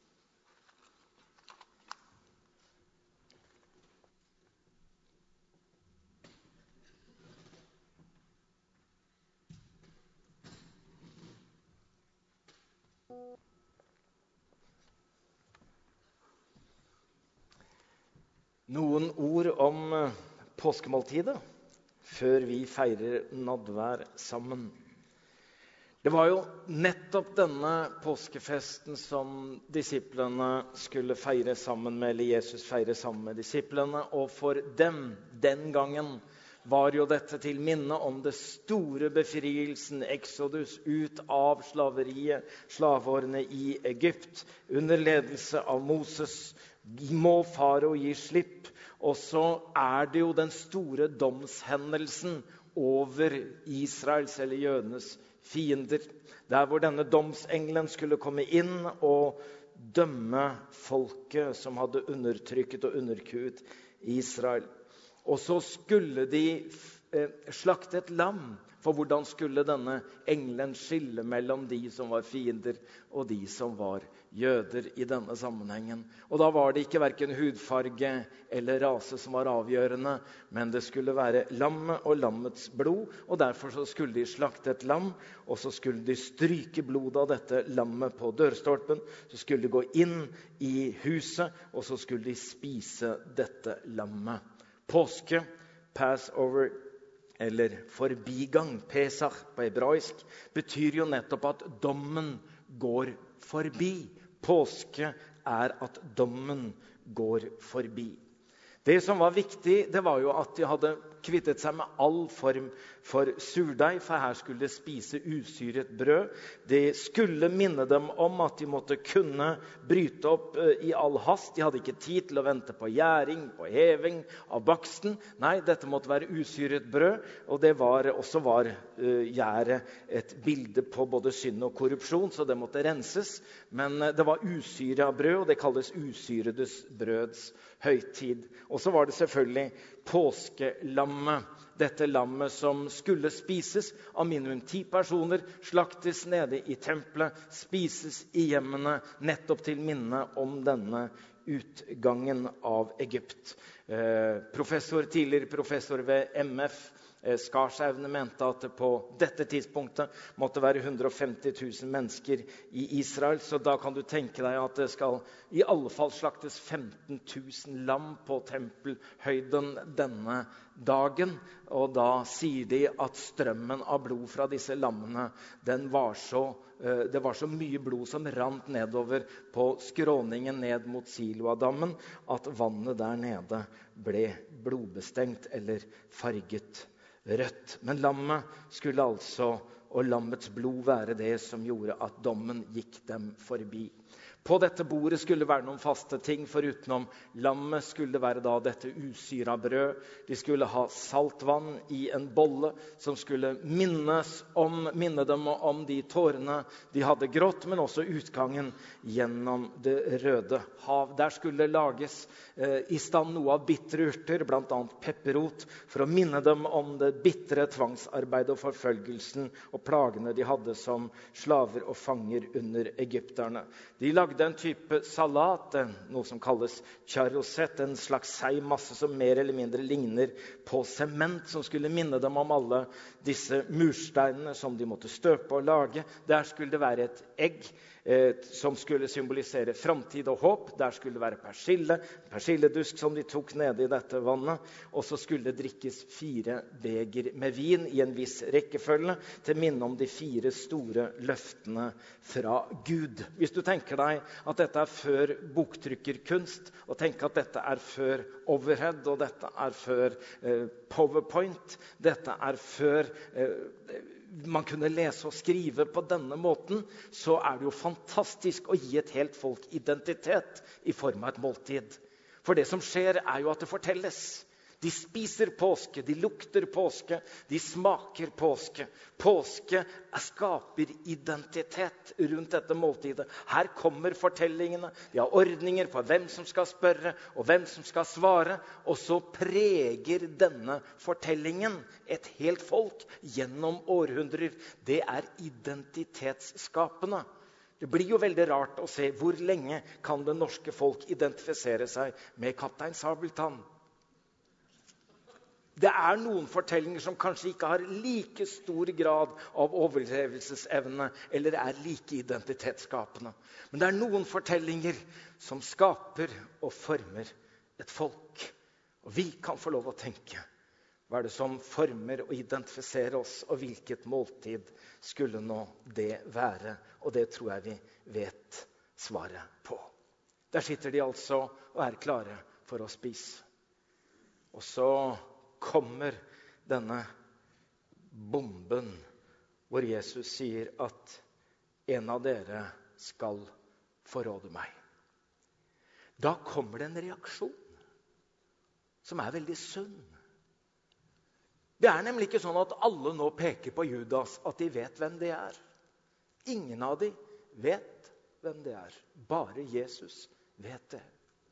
Noen ord om påskemåltidet før vi feirer nadvær sammen. Det var jo nettopp denne påskefesten som disiplene skulle feire sammen med, eller Jesus feire sammen med disiplene, og for dem den gangen var jo dette til minne om det store befrielsen, Exodus, ut av slaveriet, slaveårene i Egypt, under ledelse av Moses. Må farao gi slipp, og så er det jo den store domshendelsen over Israels eller jødenes fiender, der hvor denne domsengelen skulle komme inn og dømme folket som hadde undertrykket og underkuet Israel. Og så skulle de eh, slakte et lam, for hvordan skulle denne engelen skille mellom de som var fiender og de som var jøder i denne sammenhengen. Og da var det ikke hverken hudfarge eller rase som var avgjørende, men det skulle være lammet og lammets blod, og derfor så skulle de slakte et lam, og så skulle de stryke blodet av dette lammet på dørstolpen, så skulle de gå inn i huset, og så skulle de spise dette lammet. Påske, Passover, eller forbigang, Pesach på hebraisk, betyr jo nettopp at dommen går forbi. Påske er at dommen går forbi. Det som var viktig, det var jo at de hadde kvittet seg med all form for surdeig, for her skulle de spise usyret brød. Det skulle minne dem om at de måtte kunne bryte opp i all hast. De hadde ikke tid til å vente på gjæring, på heving av baksten. Nei, dette måtte være usyret brød, og det var, også var uh, gjæret et bilde på både synd og korrupsjon, så det måtte renses. Men uh, det var usyret brød, og det kalles usyredes brøds høytid. Og så var det selvfølgelig påskelam lammet, dette lammet som skulle spises av minimum ti personer, slaktes nede i tempelet, spises i hjemmene, nettopp til minne om denne utgangen av Egypt. Eh, professor, tidligere professor ved M F, eh, Skarsaune, mente at det på dette tidspunktet måtte være hundre og femti tusen mennesker i Israel, så da kan du tenke deg at det skal i alle fall slaktes femten tusen lam på tempelhøyden denne dagen. Og da sier de at strømmen av blod fra disse lammene, den var så, eh, det var så mye blod som rant nedover på skråningen ned mot Siloadammen, at vannet der nede ble blodbestengt eller farget rødt. Men lammet skulle altså, og lammets blod, være det som gjorde at dommen gikk dem forbi. På dette bordet skulle være noen faste ting, forutenom lammet skulle være da dette usyra brød. De skulle ha saltvann i en bolle som skulle minnes om, minne dem om de tårene de hadde grått, men også utgangen gjennom det røde hav. Der skulle lages eh, i stand noe av bitre urter, blant annet pepperrot, for å minne dem om det bitre tvangsarbeidet og forfølgelsen og plagene de hadde som slaver og fanger under egypterne. De lagde en type salat, noe som kalles charosett, en slags seigmasse som mer eller mindre ligner på sement, som skulle minne dem om alle disse mursteinene som de måtte støpe og lage. Der skulle det være et egg eh, som skulle symbolisere framtid og håp. Der skulle det være persille, persilledusk som de tok nede i dette vannet. Og så skulle det drikkes fire beger med vin i en viss rekkefølge, til minne om de fire store løftene fra Gud. Hvis du tenker deg at dette er før boktrykkerkunst, og tenker at dette er før overhead, og dette er før eh, PowerPoint, dette er før eh, man kunne lese og skrive på denne måten, så er det jo fantastisk å gi et helt folk identitet i form av et måltid. For det som skjer er jo at det fortelles. De spiser påske, de lukter påske, de smaker påske. Påske skaper identitet rundt dette måltidet. Her kommer fortellingene. De har ordninger for hvem som skal spørre og hvem som skal svare. Og så preger denne fortellingen et helt folk gjennom århundrer. Det er identitetsskapende. Det blir jo veldig rart å se hvor lenge kan det norske folk identifisere seg med Kaptein Sabeltann. Det er noen fortellinger som kanskje ikke har like stor grad av overlevelsesevne eller er like identitetsskapende. Men det er noen fortellinger som skaper og former et folk. Og vi kan få lov å tenke, hva er det som former og identifiserer oss, og hvilket måltid skulle nå det være? Og det tror jeg vi vet svaret på. Der sitter de altså og er klare for å spise. Og så kommer denne bomben hvor Jesus sier at en av dere skal forråde meg. Da kommer det en reaksjon som er veldig sunn. Det er nemlig ikke sånn at alle nå peker på Judas, at de vet hvem det er. Ingen av de vet hvem det er. Bare Jesus vet det.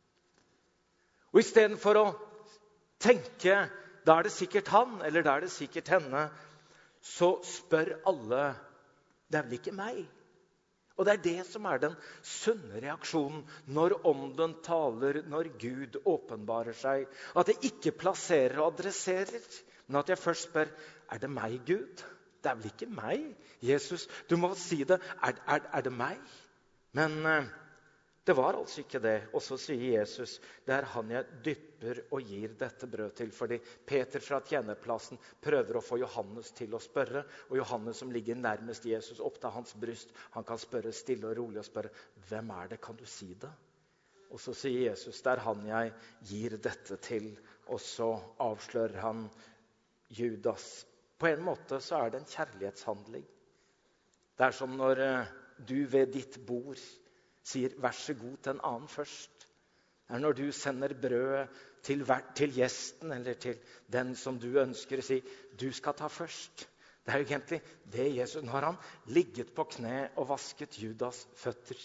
Og i stedet for å tenke da er det sikkert han, eller da er det sikkert henne, så spør alle, det er vel ikke meg? Og det er det som er den sunne reaksjonen når ånden taler, når Gud åpenbarer seg. At det ikke plasserer og adresserer, men at jeg først spør, er det meg, Gud? Det er vel ikke meg, Jesus? Du må si det, er, er, er det meg? Men eh, det var altså ikke det. Og så sier Jesus, det er han jeg dypper og gir dette brød til. Fordi Peter fra tjenerplassen prøver å få Johannes til å spørre. Og Johannes som ligger nærmest Jesus opp til hans bryst, han kan spørre stille og rolig og spørre, hvem er det, kan du si det? Og så sier Jesus, det er han jeg gir dette til. Og så avslører han Judas. På en måte så er det en kjærlighetshandling. Det er som når du ved ditt bord sier vær så god til en annen først. Det er når du sender brødet til, til gjesten eller til den som du ønsker å si, du skal ta først. Det er jo egentlig det Jesus, nå har han ligget på kne og vasket Judas føtter.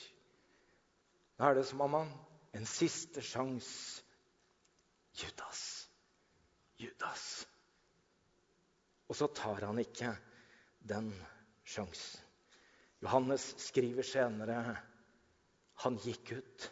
Nå er det som om han, en siste sjans. Judas, Judas, Og så tar han ikke den sjansen. Johannes skriver senere, han gikk ut.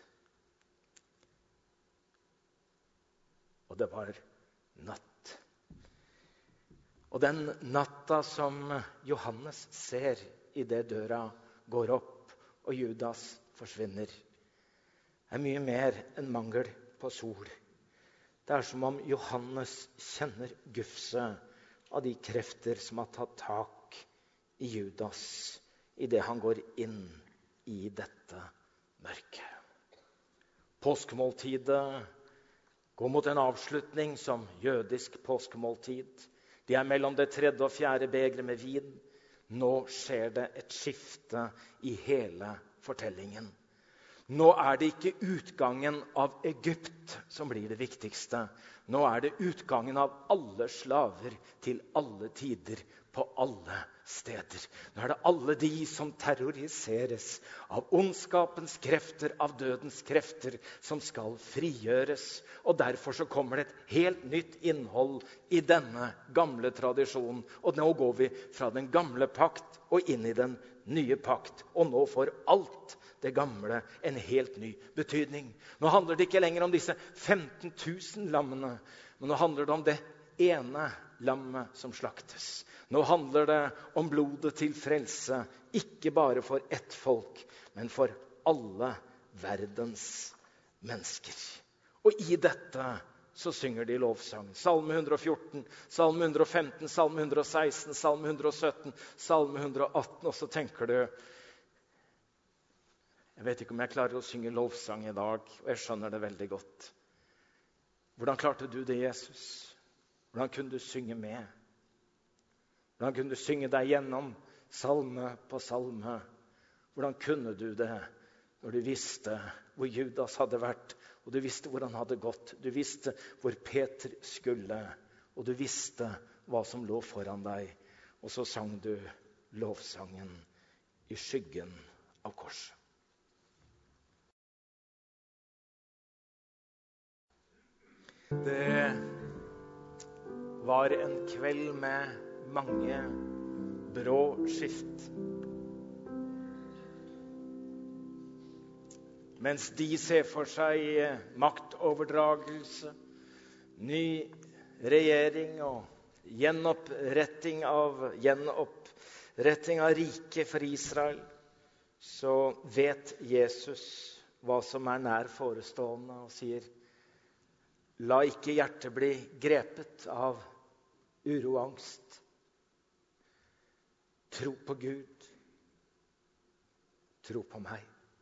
Og det var natt. Og den natta som Johannes ser i det døra går opp og Judas forsvinner, er mye mer enn mangel på sol. Det er som om Johannes kjenner gufset av de krefter som har tatt tak i Judas i det han går inn i dette mørket. Påskemåltidet går mot en avslutning som jødisk påskemåltid. De er mellom det tredje og fjerde begeret med vin. Nå skjer det et skifte i hele fortellingen. Nå er det ikke utgangen av Egypt som blir det viktigste. Nå er det utgangen av alle slaver til alle tider, på alle steder. Nå er det alle de som terroriseres av ondskapens krefter, av dødens krefter, som skal frigjøres. Og derfor så kommer det et helt nytt innhold i denne gamle tradisjonen. Og nå går vi fra den gamle pakt og inn i den nye pakt. Og nå får alt det gamle en helt ny betydning. Nå handler det ikke lenger om disse femten tusen lammene, men nå handler det om det ene lammet som slaktes. Nå handler det om blodet til frelse, ikke bare for ett folk, men for alle verdens mennesker. Og i dette så synger de lovsang. Salme hundre og fjorten, Salme hundre og femten, Salme hundre og seksten, Salme hundre og sytten, Salme hundre og atten, og så tenker du, jeg vet ikke om jeg klarer å synge lovsang i dag, og jeg skjønner det veldig godt. Hvordan klarte du det, Jesus? Hvordan kunne du synge med? Hvordan kunne du synge deg gjennom salme på salme? Hvordan kunne du det når du visste hvor Judas hadde vært, og du visste hvor han hadde gått, du visste hvor Peter skulle, og du visste hva som lå foran deg, og så sang du lovsangen i skyggen av korset. Det var en kveld med mange brå skift. Mens de ser for seg maktoverdragelse, ny regjering og gjenoppretting av, gjenoppretting av riket for Israel, så vet Jesus hva som er nær forestående og sier, la ikke hjertet bli grepet av uro og angst. Tro på Gud. Tro på meg.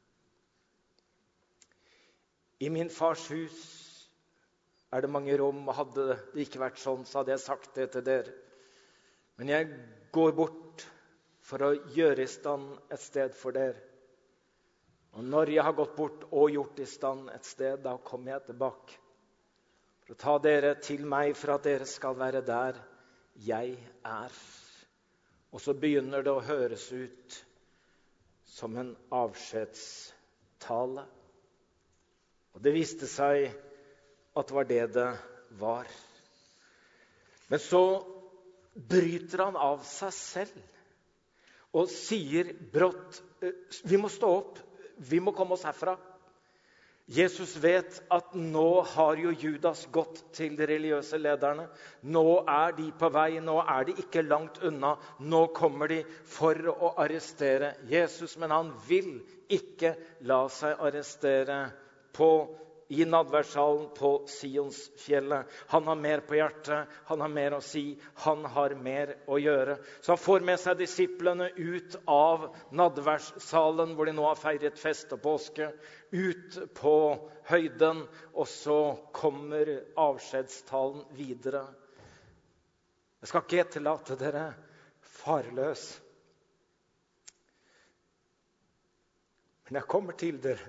I min fars hus er det mange rom, og hadde det ikke vært sånn, så hadde jeg sagt det til dere. Men jeg går bort for å gjøre i stand et sted for dere. Og når jeg har gått bort og gjort i stand et sted, da kommer jeg tilbake. For å ta dere til meg, for at dere skal være der jeg er. Og så begynner det å høres ut som en avskjedstale. Og det viste seg at det var det det var. Men så bryter han av seg selv og sier brått, vi må stå opp, vi må komme oss herfra. Jesus vet at nå har jo Judas gått til de religiøse lederne. Nå er de på vei, nå er de ikke langt unna. Nå kommer de for å arrestere Jesus, men han vil ikke la seg arrestere på, i nadværsalen på Sionsfjellet. Han har mer på hjertet, han har mer å si, han har mer å gjøre. Så han får med seg disiplene ut av nadværssalen, hvor de nå har feiret fest og påske, ut på høyden, og så kommer avskjedstalen videre. Jeg skal ikke etterlate dere farløs, men jeg kommer til dere.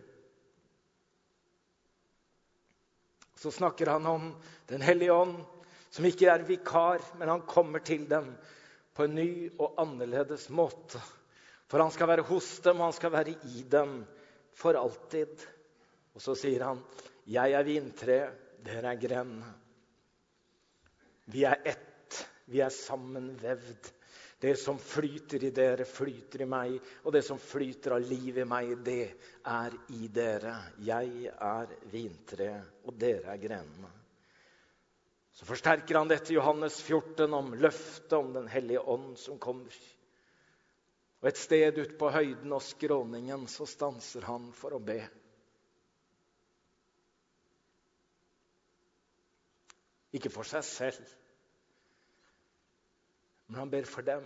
Så snakker han om den hellige ånd, som ikke er vikar, men han kommer til dem på en ny og annerledes måte. For han skal være hos dem, og han skal være i dem for alltid. Og så sier han, jeg er vintre, dere er gren. Vi er ett Vi er sammenvevd. Det som flyter i dere, flyter i meg. Og det som flyter av liv i meg, det er i dere. Jeg er vintreet, og dere er grenene. Så forsterker han dette i Johannes fjorten om løftet om den hellige ånd som kommer. Og et sted ut på høyden og skråningen så stanser han for å be. Ikke for seg selv, men han ber for dem.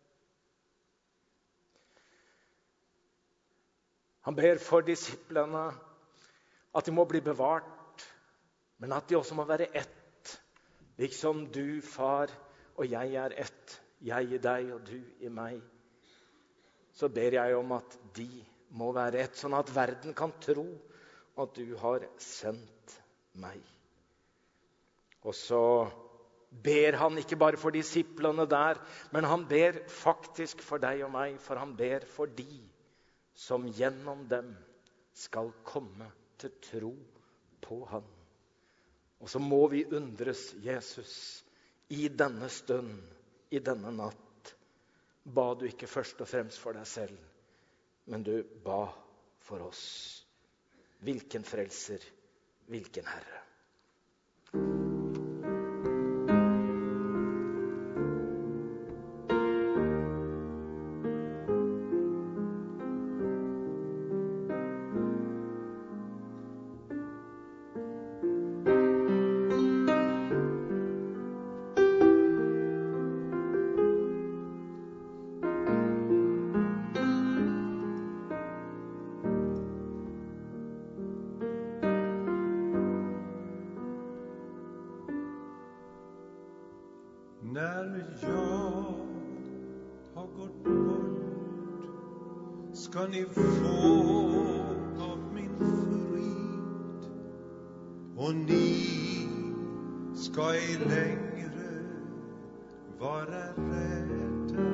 Han ber for disiplene at de må bli bevart, men at de også må være ett. Liksom du, far, og jeg er ett. Jeg i deg og du i meg. Så ber jeg om at de må være ett, sånn at verden kan tro at du har sendt meg. Og så ber han ikke bare for disiplene der, men han ber faktisk for deg og meg, for han ber for de som gjennom dem skal komme til tro på han. Og så må vi undres, Jesus, i denne stund, i denne natt, ba du ikke først og fremst for deg selv, men du ba for oss. Hvilken frelser, hvilken Herre. När jag har gått bort ska ni få av min frid, och ni ska ej längre vara rädda.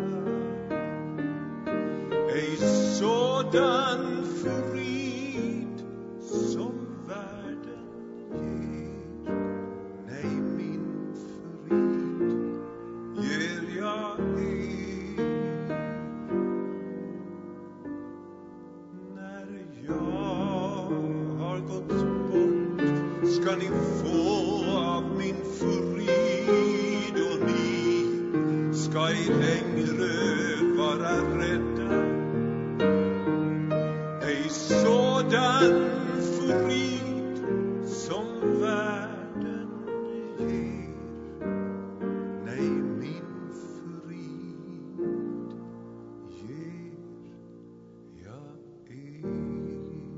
Ej sådan frid som världen ger, nej, min frid ger jag er. När jag har gått bort ska ni få av min frid, och ni ska ej längre vara rädda. Ej sådan frid som världen ger, nej, min frid ger jag er.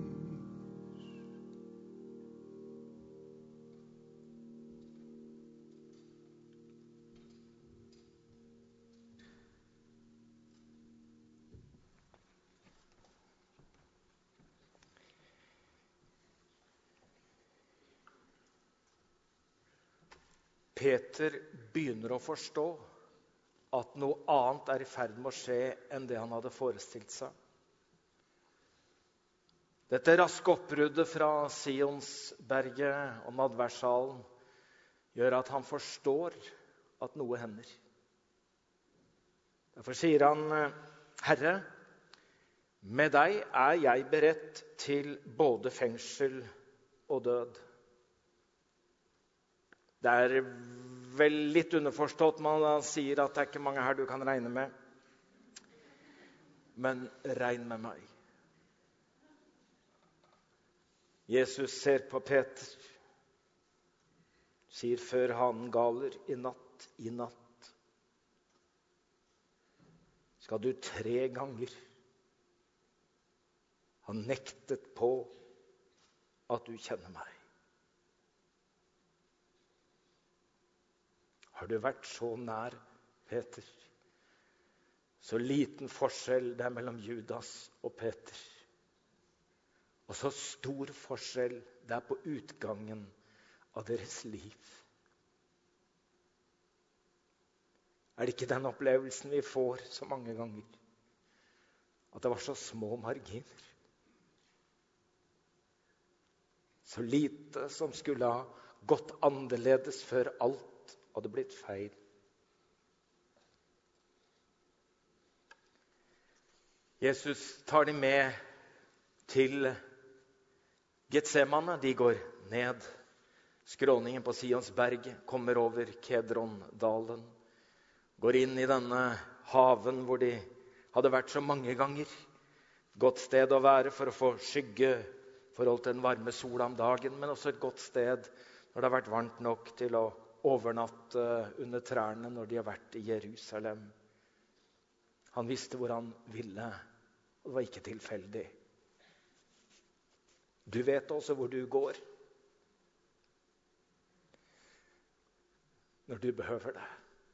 Peter begynner å forstå at noe annet er i ferd med å skje enn det han hadde forestilt seg. Dette raske oppbruddet fra Sionsberget og nadværsalen gjør at han forstår at noe hender. Derfor sier han, Herre, med deg er jeg beredt til både fengsel og død. Det er vel litt underforstått man sier at det er ikke mange her du kan regne med. Men regn med meg. Jesus ser på Peter, sier før hanen galer i natt, i natt. Skal du tre ganger ha nektet på at du kjenner meg. Har du vært så nær, Peter? Så liten forskjell det er mellom Judas og Peter. Og så stor forskjell det er på utgangen av deres liv. Er det ikke den opplevelsen vi får så mange ganger? At det var så små marginer. Så lite som skulle ha gått annerledes før alt hadde blitt feil. Jesus tar de med til Getsemane. De går ned skråningen på Sionsberg, kommer over Kedron-dalen, går inn i denne haven hvor de hadde vært så mange ganger. Godt sted å være for å få skygge forhold til den varme sola om dagen, men også et godt sted når det har vært varmt nok til å overnatte under trærne når de har vært i Jerusalem. Han visste hvor han ville, og det var ikke tilfeldig. Du vet også hvor du går når du behøver det.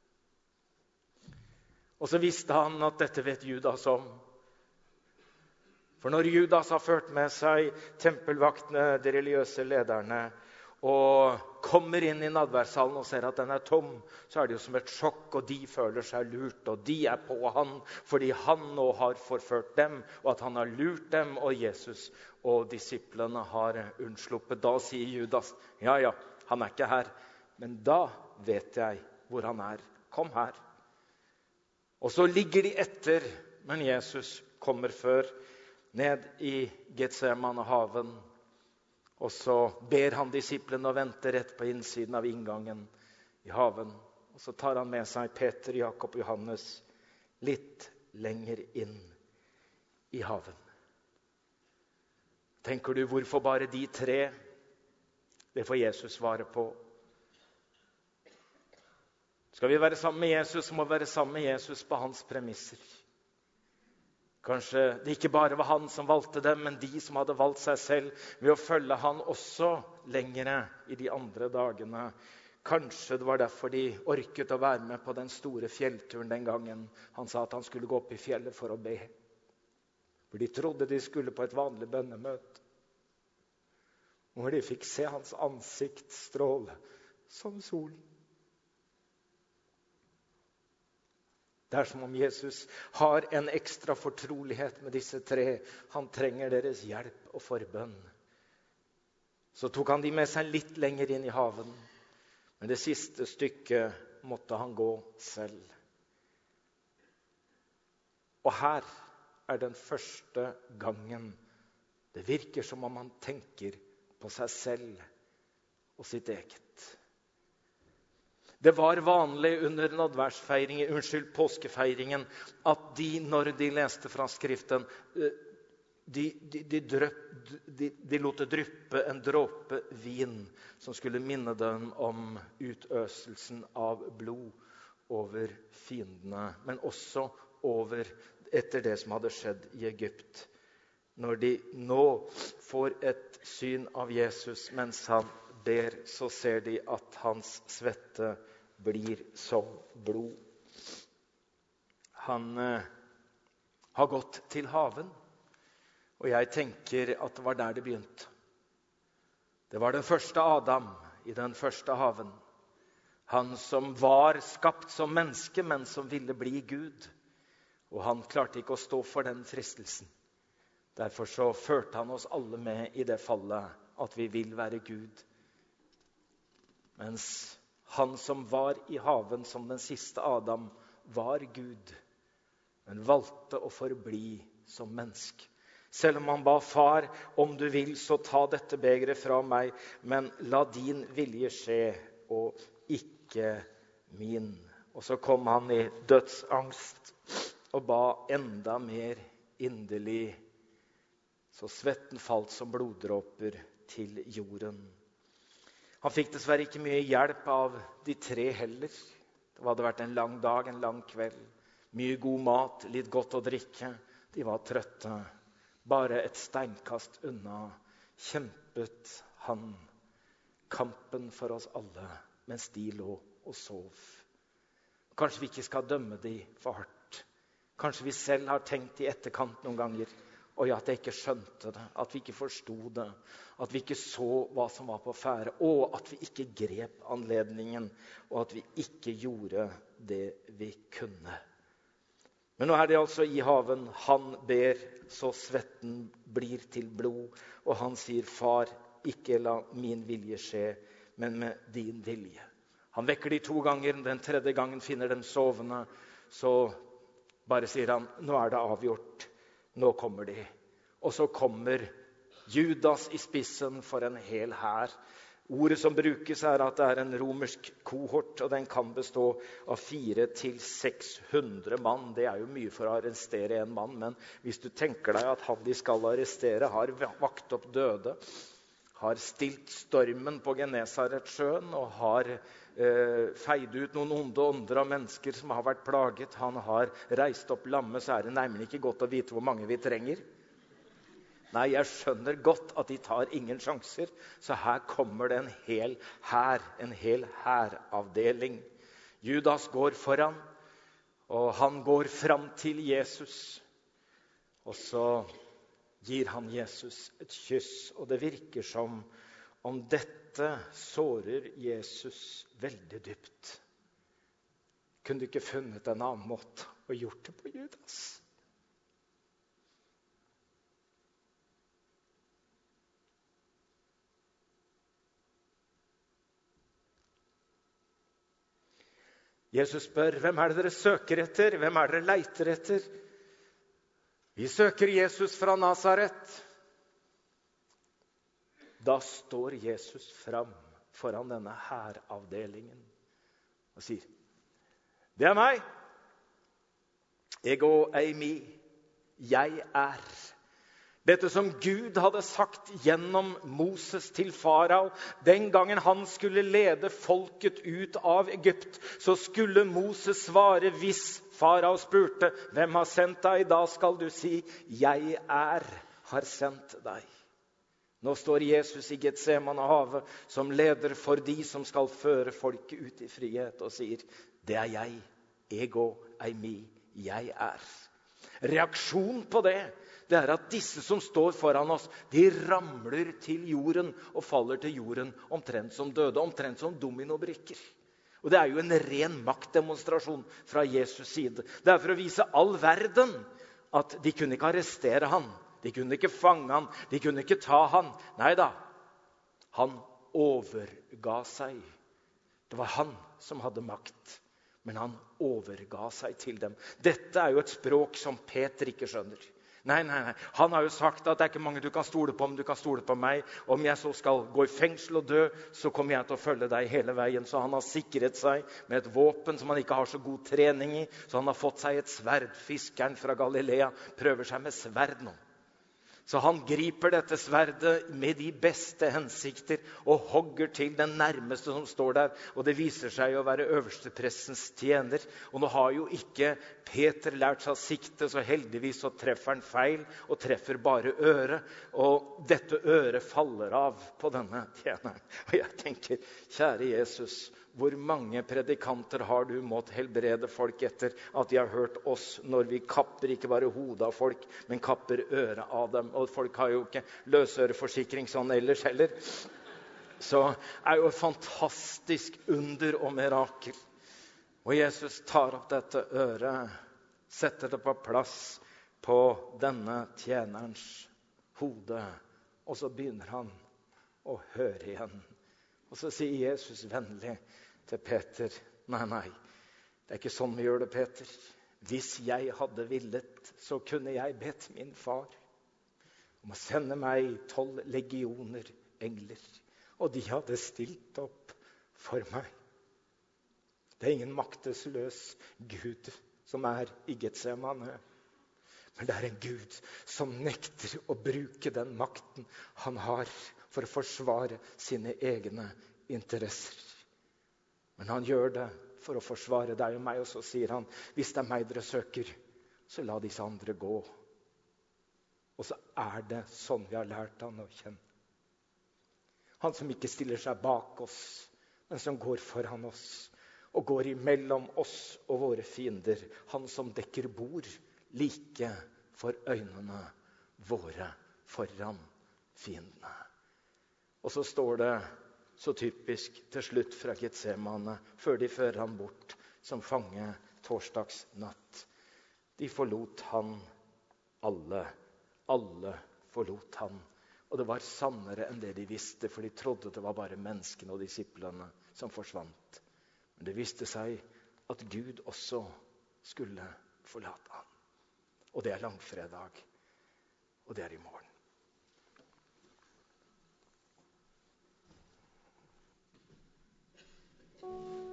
Og så visste han at dette vet Judas om. For når Judas har ført med seg tempelvaktene, de religiøse lederne, og kommer inn i nadværshallen og ser at den er tom, så er det jo som et sjokk, og de føler seg lurt, og de er på han, fordi han nå har forført dem, og at han har lurt dem, og Jesus og disiplene har unnsluppet. Da sier Judas, ja, ja, han er ikke her, men da vet jeg hvor han er. Kom her. Og så ligger de etter, men Jesus kommer før, ned i Getsemane-haven, og så ber han disiplene å vente rett på innsiden av inngangen i haven. Og så tar han med seg Peter, Jakob og Johannes litt lenger inn i haven. Tenker du, hvorfor bare de tre? Det får Jesus svare på. Skal vi være sammen med Jesus, så må vi være sammen med Jesus på hans premisser. Kanskje det ikke bare var han som valgte dem, men de som hadde valgt seg selv ved å følge han også lengre i de andre dagene. Kanskje det var derfor de orket å være med på den store fjellturen den gangen han sa at han skulle gå opp i fjellet for å be. For de trodde de skulle på et vanlig bønnemøte, hvor de fikk se hans ansikt stråle som solen. Det er som om Jesus har en ekstra fortrolighet med disse tre. Han trenger deres hjelp og forbønn. Så tok han de med seg litt lenger inn i haven. Men det siste stykket måtte han gå selv. Og her er den første gangen det virker som om han tenker på seg selv og sitt eget. Det var vanlig under nadværsfeiringen, unnskyld, påskefeiringen, at de, når de leste fra Skriften, de, de, de, drøp, de, de lot det dryppe en dråpe vin som skulle minne dem om utøselsen av blod over fiendene, men også over etter det som hadde skjedd i Egypt. Når de nå får et syn av Jesus mens han ber, så ser de at hans svette blir som blod. Han eh, har gått til haven, og jeg tenker at det var der det begynte. Det var den første Adam i den første haven. Han som var skapt som menneske, men som ville bli Gud. Og han klarte ikke å stå for den fristelsen. Derfor så førte han oss alle med i det fallet at vi vil være Gud. Mens han som var i haven som den siste Adam, var Gud, men valgte å forbli som menneske. Selv om han ba, far, om du vil, så ta dette begeret fra meg, men la din vilje skje, og ikke min. Og så kom han i dødsangst og ba enda mer inderlig, så svetten falt som bloddråper til jorden. Han fikk dessverre ikke mye hjelp av de tre heller. Det hadde vært en lang dag, en lang kveld. Mye god mat, litt godt å drikke. De var trøtte. Bare et steinkast unna kjempet han kampen for oss alle, mens de lå og sov. Kanskje vi ikke skal dømme de for hardt. Kanskje vi selv har tenkt i etterkant noen ganger, og at jeg ikke skjønte det, at vi ikke forstod det, at vi ikke så hva som var på ferde, og at vi ikke grep anledningen, og at vi ikke gjorde det vi kunne. Men nå er det altså i haven. Han ber, så svetten blir til blod, og han sier, far, ikke la min vilje skje, men med din vilje. Han vekker de to ganger, den tredje gangen finner dem sovende, så bare sier han, nå er det avgjort. nå kommer de. Og så kommer Judas i spissen for en hel hær. Ordet som brukes er at det er en romersk kohort, og den kan bestå av fire til seks hundre mann. Det er jo mye for å arrestere en mann, men hvis du tenker deg at han de skal arrestere har vakt opp døde, har stilt stormen på Genesaretsjøen og har eh, feid ut noen onde ånder av mennesker som har vært plaget. Han har reist opp lamme, så er det nærmere ikke godt å vite hvor mange vi trenger. Nei, jeg skjønner godt at de tar ingen sjanser, så her kommer det en hel hær, en hel hæravdeling. Judas går foran, og han går fram til Jesus, og så gir han Jesus et kyss, og det virker som om dette sårer Jesus veldig dypt. Kunne du ikke funnet en annen måte å gjort det på Judas? Jesus spør, hvem er det dere søker etter? Hvem er det dere leiter etter? Vi søker Jesus fra Nazaret. Da står Jesus fram foran denne hæravdelingen og sier, det er meg, ego eimi, jeg er. Dette som Gud hadde sagt gjennom Moses til farao, den gangen han skulle lede folket ut av Egypt, så skulle Moses svare hvis farao spurte, hvem har sendt deg? Da skal du si, jeg er, har sendt deg. Nå står Jesus i Getsemane-havet som leder for de som skal føre folket ut i frihet, og sier, det er jeg, ego eimi, jeg er. Reaksjon på det, det er at disse som står foran oss, de ramler til jorden og faller til jorden omtrent som døde, omtrent som dominobrikker. Og det er jo en ren maktdemonstrasjon fra Jesus side. Det er for å vise all verden at de kunne ikke arrestere han, de kunne ikke fange han, de kunne ikke ta han. Neida, han overga seg. Det var han som hadde makt, men han overga seg til dem. Dette er jo et språk som Peter ikke skjønner. Nei, nei, nei. Han har jo sagt at det er ikke mange du kan stole på, men du kan stole på meg. Om jeg så skal gå i fengsel og dø, så kommer jeg til å følge deg hele veien. Så han har sikret seg med et våpen som han ikke har så god trening i. Så han har fått seg et sverd. Fiskeren fra Galilea prøver seg med sverd nå. Så han griper dette sverdet med de beste hensikter og hogger til den nærmeste som står der. Og det viser seg å være øversteprestens tjener. Og nå har jo ikke Peter lært seg å sikte, så heldigvis så treffer han feil og treffer bare øret. Og dette øret faller av på denne tjeneren. Og jeg tenker, kjære Jesus, hvor mange predikanter har du måttet helbrede folk etter at de har hørt oss når vi kapper ikke bare hodet av folk, men kapper øret av dem. Og folk har jo ikke løsøreforsikring sånn ellers heller. Så er jo et fantastisk under og mirakel. Og Jesus tar opp dette øret, setter det på plass på denne tjenerens hode, og så begynner han å høre igjen. Og så sier Jesus vennlig til Peter, nei, nei, det er ikke sånn vi gjør det, Peter. Hvis jeg hadde villet, så kunne jeg bedt min far om å sende meg tolv legioner engler, og de hadde stilt opp for meg. Det er ingen maktesløs Gud som er i Getsemane, men det er en Gud som nekter å bruke den makten han har for å forsvare sine egne interesser. Men han gjør det for å forsvare deg og meg, og så sier han, hvis det er meg dere søker, så la disse andre gå. Og så er det sånn vi har lært han å kjenne. Han som ikke stiller seg bak oss, men som går foran oss, og går imellom oss og våre fiender. Han som dekker bord like for øynene våre foran fiendene. Og så står det så typisk til slutt fra Getsemane, før de fører han bort som fange torsdagsnatt. De forlot han alle. Alle forlot han. Og det var sannere enn det de visste, for de trodde det var bare menneskene og disiplene som forsvant. Men det viste seg at Gud også skulle forlate han. Og det er langfredag. Og det er i morgen.